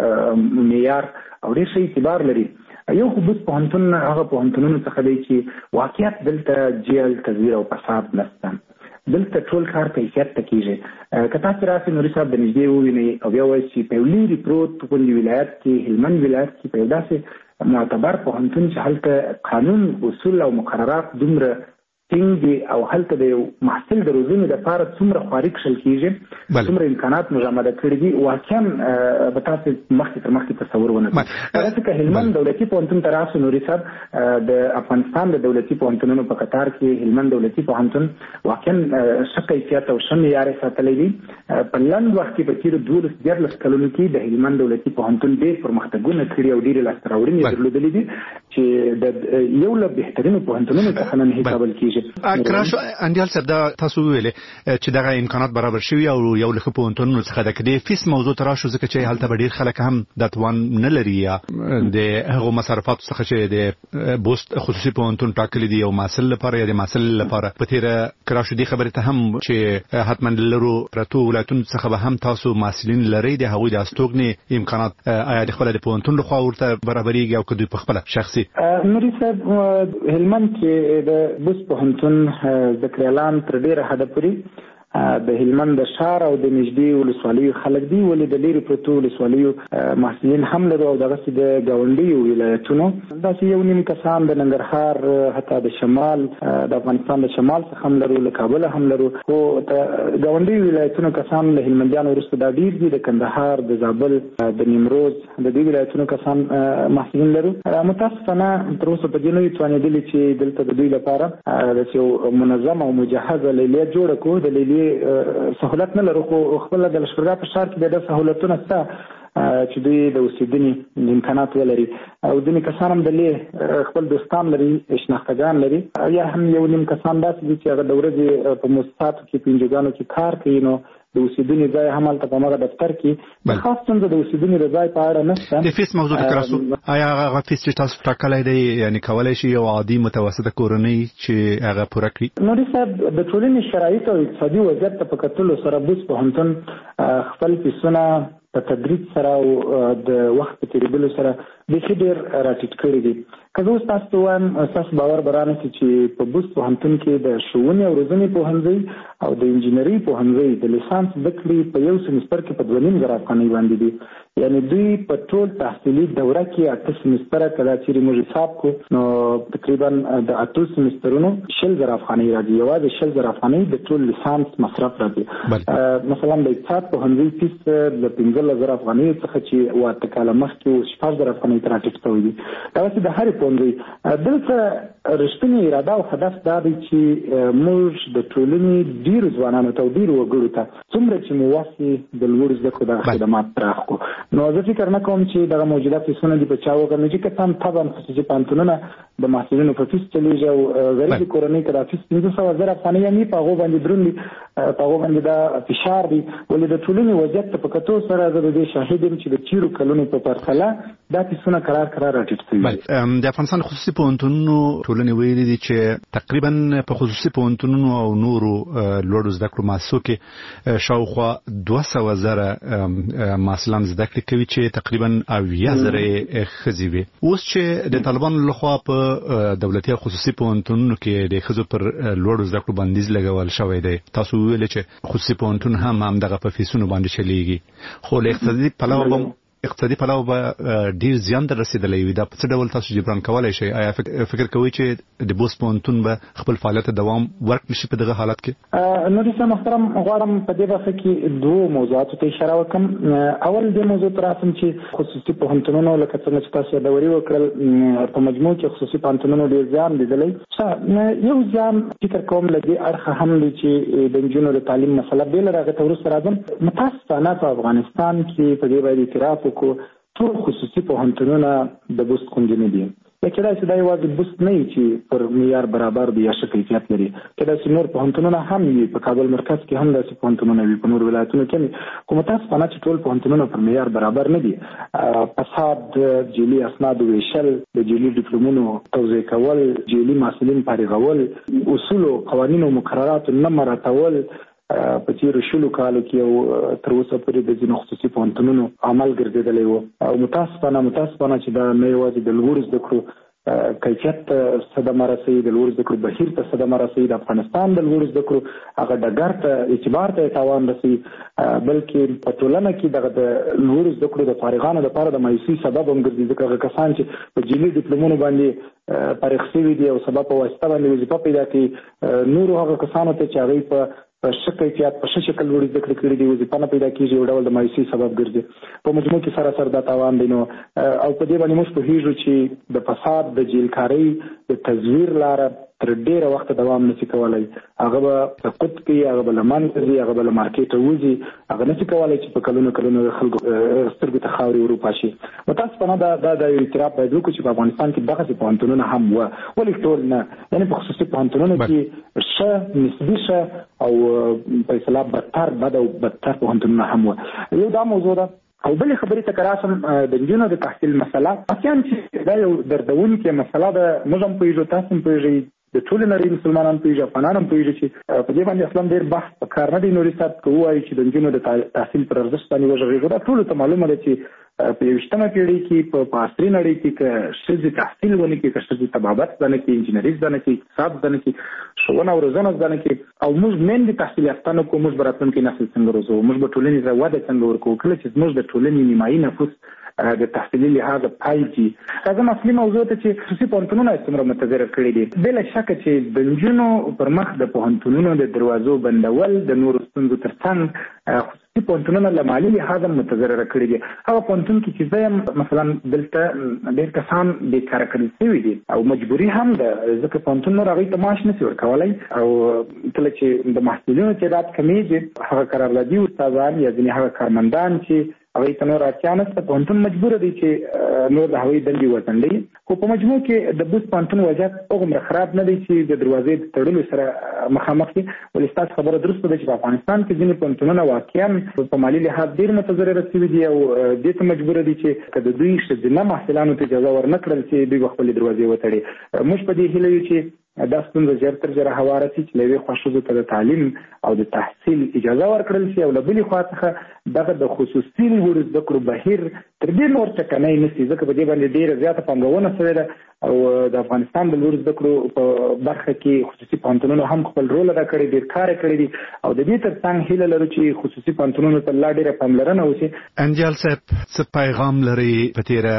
ښه معیار او ډېر ښه اعتبار لري یو خو بوس پوهنتون هغه پوهنتونونو څخه دی چې واقعیت دلته جیل تزویر او فساد نشته دلته ټول کار په حیثیت ته کېږي که تاسو راسئ نوري صاحب د نږدې ووینئ او بیا وایئ چې په یو لرې پروت په غونډې ولایت کې هلمند ولایت کې په یو داسې معتبر پوهنتون چې هلته قانون اصول او مقررات دومره ټینګ دي او هلته د یو محصل د روزنې لپاره څومره خواري کښل کېږي څومره امکانات موږ آماده کړي دي واقعا به تاسو مخکې تر مخکې تصور ونه کړئ داسې که هلمند دولتي پوهنتون ته راسو نوري صاحب د افغانستان د دولتي پوهنتونونو په قطار کې هلمند دولتي پوهنتون واقعا ښه کیفیت او ښه معیار یې ساتلی دی په لنډ وخت کې په تېرو دولس دیارلس کلونو کې د هلمند دولتي پوهنتون ډېر پرمختګونه کړي او ډېرې لاسته راوړنې یې درلودلې دي چې د یو له بهترینو پوهنتونونو څخه نن حسابل کېږي کراشو اندیال صاحب دا تاسو ویلې چې دغه امکانات برابر شوي او یو له ښه پوهنتونونو څخه ده که د فیس موضوع ته راشو ځکه چې هلته به ډېر خلک هم دا توان نه لري یا د هغو مصرفاتو څخه چې د بوست خصوصي پوهنتون ټاکلي دي یو محصل لپاره یا د محصل لپاره په تېره کراشو دې خبرې ته هم چې حتما د لرو پرتو ولایتونو څخه به هم تاسو محصلین لرئ د هغوی د استوګنې امکانات آیا د خپله د پوهنتون لخوا ورته برابرېږي او که دوی په خپله شخصي نوري صاحب هلمند کې د بوست پوهنتون د کریالان تر ډېره حده پورې د هلمند د ښار او د نږدې ولسوالیو خلک دي ولې د لرې پرتو ولسوالیو محصلین هم لرو او دغسې د ګاونډیو ولایتونو داسې یو نیم کسان د ننګرهار حتی د شمال د افغانستان د شمال څخه هم لرو له کابله هم لرو خو د ګاونډیو ولایتونو کسان له هلمندیانو وروسته دا ډېر دي د کندهار د زابل د نیمروز د دې ولایتونو کسان محصلین لرو متاسفانه تر اوسه په دې نه یو توانېدلي چې دلته د دوی لپاره داسې یو منظم او مجهزه لیلیه جوړه کړو د لیلیې سهولت نه لرو خو خپله د لښکرګاه په ښار کې د سهولتونه شته چې دوی د اوسېدنې امکانات ولري او ځینې کسان هم د لې خپل دوستان لري شناختګان لري یا هم یو نیم کسان داسې دي چې هغه د ورځې په مؤسساتو کې په انجوګانو کې کار کوي نو د اوسېدنې ځای هم هلته په هماغه دفتر کې د خاص ستونزه د اوسېدنې د ځای په اړه نشته د فیس موضوع ته راسو آیا هغه فیس چې تاسو ټاکلی دی یعنې کولی شي یو عادي متوسطه کورنۍ چې هغه پوره کړي نوري صاحب د ټولنې شرایط او اقتصادي وضعیت ته په کتلو سره بوس پوهنتون خپل فیسونه په تدریج سره او د وخت په تېرېدلو سره بیخي ډېر راټیټ کړي دي که زه اوس تاسو ته ووایم ستاسو باور به رانه شي چې په بوس پوهنتون کې د ښوونې او روزنې پوهنځی او د انجینرۍ پوهنځی د لیسانس زده کړې په یو سمستر کې په دوه نیم زره افغانۍ باندې دي یعنې دوی په ټول تحصیلي دوره کې اته سمستره که دا چېرې موږ حساب کړو نو تقریبا د اتو سمسترونو شل زره افغانۍ راځي یوازې شل زره افغانۍ د ټول لیسانس مصرف راځي مثلا د اقتصاد پوهنځي فیس د پنځلس زره افغانیو څخه چې اووه اته کاله مخکې شپږ زره افغانۍ ته راټیټ شوی دي دغسې د هرې پوهنځي دلته رښتینی اراده او هدف دا دی چې موږ د ټولنې ډیرو ځوانانو ته او ډیرو وګړو ته څومره چې مو واسي د لوړو زده کړو د خدمات پراخ کړو. نو زه فکر نه کوم چې دغه موجوده فیسونه دي په چا وګڼو چې کسان طبعا خصوصي پوهنتونونه د محصلینو په فیس چلیږي او غریبې کورنۍ ته د فیس پنځه سوه زره افغانۍ هم په هغو باندې دروند دي، په هغو باندې دا فشار دی. ولې د ټولنې وضعیت ته په کتو سره زه د دې شاهد یم چې د تېرو کلونو په پرتله دا فیسونه قرار قرار راټیټ شوي. د افغانستان خصوصي پوهنتونونو ټولنې ویلي دي چې تقریبا په خصوصي پوهنتونونو او نورو لوړو زده کړو مؤسسو کې شاوخوا دوه سوه زره محصلان زده کړې کوي چې تقریبا اویا زره ښځې وي. اوس چې د طالبانو لخوا په دولتي او خصوصي پوهنتونونو کې د ښځو پر لوړو زده کړو بندیز لګول شوی دی، تاسو ویل چې خصوصي پوهنتون هم هم دغه په فیسونو باندې چلیږي، خو له اقتصادي پلوه به اقتصادي پلوه به ډیر زیان در رسیدلی وي. دا په څه ډول تاسو جبران کولی شئ؟ آیا فکر کوئ چې د بوست پوهنتون به خپل فعالیت دوام ورکړي شي په دغه حالت کې؟ نوري صاحب محترم، غواړم په دې برخه کې دوه موضوعاتو ته اشاره وکړم. اول دې موضوع ته راسم چې خصوصي پوهنتونونو لکه څنګه چې تاسو یادوري وکړل په مجموع کې خصوصي پوهنتونونو ډیر زیان لیدلی. یو زیان فکر کوم له دې اړخه هم دی چې د نجونو د تعلیم مسله بې له هغې ته وروسته راځم. متاسفانه په افغانستان کې په دې باید اعتراف وکړو ټول خصوصي پوهنتونونه د بوست غوندې نه دي. یا کېدای شي دا یوازې بوست نه وي چې پر معیار برابر دی یا ښه کیفیت لري، کېدای شي نور پوهنتونونه هم وي، په کابل مرکز کې هم داسې پوهنتونونه وي، په نور ولایتونو کې وي، خو متاسفانه چې ټول پوهنتونونه پر معیار برابر نه دي. فساد، جعلي اسنادو ویشل، د جعلي ډیپلومونو توزیع کول، جعلي محصلین فارغول، اصول او قوانین او مقررات نه مراعاتول په تیرو شلو کالو کې او تر اوسه پورې د ځینو خصوصي پوهنتونونو عمل ګرځېدلی و. او متاسفانه متاسفانه چې دا نه یوازې د لوړو زده کړو کیفیت ته صدمه رسوي، د لوړو زده کړو بهیر ته صدمه رسوي، د افغانستان د لوړو زده کړو هغه ډګر ته اعتبار ته تاوان رسوي، بلکې په ټولنه کې دغه د لوړو زده کړو د فارغانو لپاره د مایوسۍ سبب هم ګرځي، ځکه هغه کسان چې په جعلي ډیپلومونو باندې فارغ شوي دي او سبا په واسطه باندې وظیفه پیدا کوي، نورو هغه کسانو ته چې هغوی په په ښه کیفیت په ښه شکل لوړې زده کړې کړي دي وظیفه نه پیدا کېږي، یو ډول د مایوسۍ سبب ګرځي. په مجموع کې سراسر دا تاوان دی. نو او په دې باندې موږ پوهېږو چې د فساد، د جیلکارۍ، د تزویر لاره تر ډېره وخته دوام نشي کولی. هغه به سقوط کوي، هغه به له منځه ځي، هغه به له مارکېټه وځي، هغه نشي کولی چې په کلونو کلونو د خلکو سترګو ته خاورې وروپاشي. متاسفانه دا دا د یو اعتراف باید وکړو چې په افغانستان کې دغسې پوهنتونونه هم وه، ولې ټول نه، یعنې په خصوصي پوهنتونونو کې ښه نسبي ښه او په اصطلاح بدتر بد او بدتر پوهنتونونه هم وه. یو دا موضوع ده. او بلې خبرې ته که راشم، د نجونو د تحصیل مسله اصلاً چې دا یو دردونکې مسله ده. موږ هم پوهېږو، تاسو هم پوهېږئ، د ټولې نړۍ مسلمانان پوهېږي، افغانان هم پوهېږي چې په دې باندې اصلا ډېر بحث په کار نه دی. نوري صاحب که ووایي چې د نجونو د تحصیل پر ارزښت باندې وغږېږو، دا ټولو ته معلومه ده چې په یویشتمه پېړۍ کې په عصري نړۍ کې که ښځې تحصیل ونه کړي، که ښځې طبابت زده نه کړي، انجینري زده نه کړي، اقتصاد زده نه کړي، ښوونه او روزنه زده نه کړي، او موږ میندې تحصیل یافته نه کړو، موږ به راتلونکی نسل څنګه روزو؟ موږ به ټولنې ته وده څنګه ورکوو کله چې زموږ د ټولنې نیمایي نفوس د تحصیلي لحاظه پایځي؟ راځم اصلي موضوع ته چې خصوصي پوهنتونونه څومره متضرر کړي دي. بله شکه چې د نجونو پر مخ د پوهنتونونو د دروازو بندول د نورو ستونزو تر څنګ خصوصي پوهنتونونه له مالي لحاظه متضرره کړي دي. هغه پوهنتون کې چې زه یم مثلا دلته ډېر کسان بېکاره کړل شوي دي او مجبوري هم ده، ځکه پوهنتون نور هغوی ته معاش نشي ورکولی، او کله چې د محصلینو تعداد کمیږي، هغه قراردادي استادان یا ځینې هغه کارمندان چې هغوی ته نور اړتیا نشته، پوهنتون مجبوره دی چې نور د هغوی دندې وځنډوي. خو په مجموع کې د بوست پوهنتون وضعیت هغومره خراب نه دی چې د دروازې د تړلو سره مخامخ دي. ولې ستاسو خبره درسته ده چې په افغانستان کې ځینې پوهنتونونه واقعا په مالي لحاظ ډېر متضرره شوي دي او دې ته مجبوره دي چې که د دوی ښځینه محصلانو ته اجازه ورنه کړل چې دوی به خپلې دروازې وتړي. موږ په دې هیله یو چې دا ستونزه ژر تر ژره هواره شي چې له یوې خوا ښځو ته د تعلیم او د تحصیل اجازه ورکړل شي، او له بلې خوا څخه دغه د خصوصي لوړو زده کړو بهیر تر دې نور ټکنی نه شي، ځکه په دې باندې ډېره زیاته پانګونه شوې ده او د افغانستان د لوړو زده کړو په برخه کې خصوصي پوهنتونونو هم خپل رول ادا کړی، ډېر کار کړی دي، او د دې تر څنګ هیله لرو چې خصوصي پوهنتونونو ته لا ډېره پاملرنه وشي. انجال صاحب، څه پیغام لري په تېره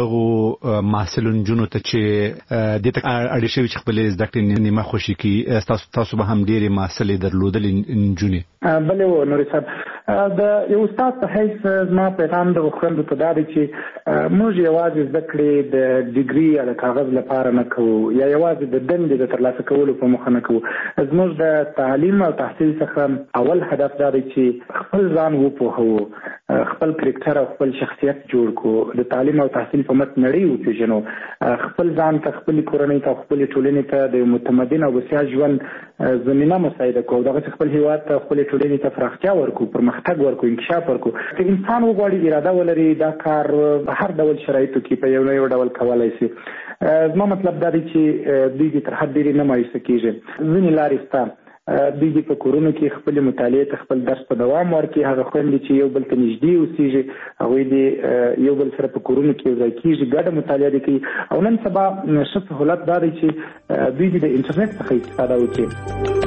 هغو محصلو نجونو ته چې دې ته اړ شوي چې خپلې زده کړې نیمه خوشي کړي؟ تاسو تاسو به هم ډېرې محصلې درلودلې نجونې. بلې و نوري صاحب، د یو استاد په حیث زما پیغام د خویندو ته دا دی چې موږ یوازې زده کړې د ډیګري یا د کاغذ لپاره نه کوو یا یوازې د دندې د ترلاسه کولو په موخه نه کوو. زموږ د تعلیم او تحصیل څخه اول هدف دا دی چې خپل ځان وپوهوو، خپل کرکټر او خپل شخصیت جوړ کړو، د تعلیم او تحصیل په مټ نړۍ وپېژنو، خپل ځان ته، خپل کورنۍ ته، خپل ټولنې ته د متمدن او بسیا ژوند زمینه مساعده کوو، دغه خپل هیواد ته، خپل ټولنې ته پراختیا ورکړو، پرمختګ ورکړو، انکشاف ورکړو. که انسان وغواړي، اراده ولري، دا کار په هر ډول شرایطو کې په یو نه یو ډول کولی شي. زما مطلب دا دی چې دوی دې تر حد ډېرې نه مایوسه کېږي. ځینې لارې شته، دوی دې په کورونو کې خپلې مطالعې ته خپل درس په دوام ورکړي. هغه خویندې چې یو بل ته نږدې اوسېږي، هغوی دې یو بل سره په کورونو کې یو ځای کېږي، ګډه مطالعه دې کوي. او نن سبا ښه سهولت دا دی چې دوی دې د انټرنیټ څخه استفاده وکړي.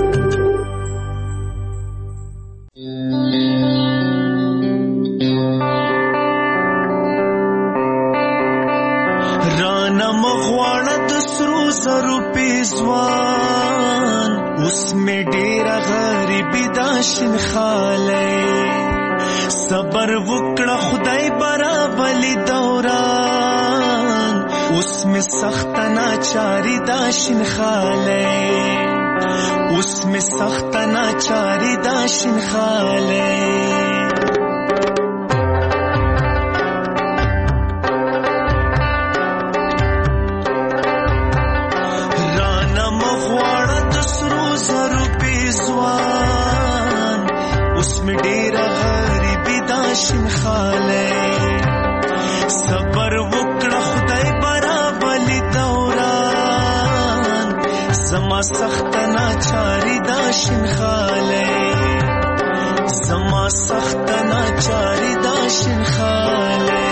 رانا مغواړه د سرو زرو پیزوان، اوس مې ډېره غریبي دا شینخالی، صبر وکړه خدای برابلی دوران، اوس مې سخته ناچاري دا شینخالی، اوس مې سخته ناچاري دا شینخالی. صبر وکړه خدای برابلی دوران، زما سخت ناچاری دا شینخالی، زما سخت ناچاری دا شینخالی.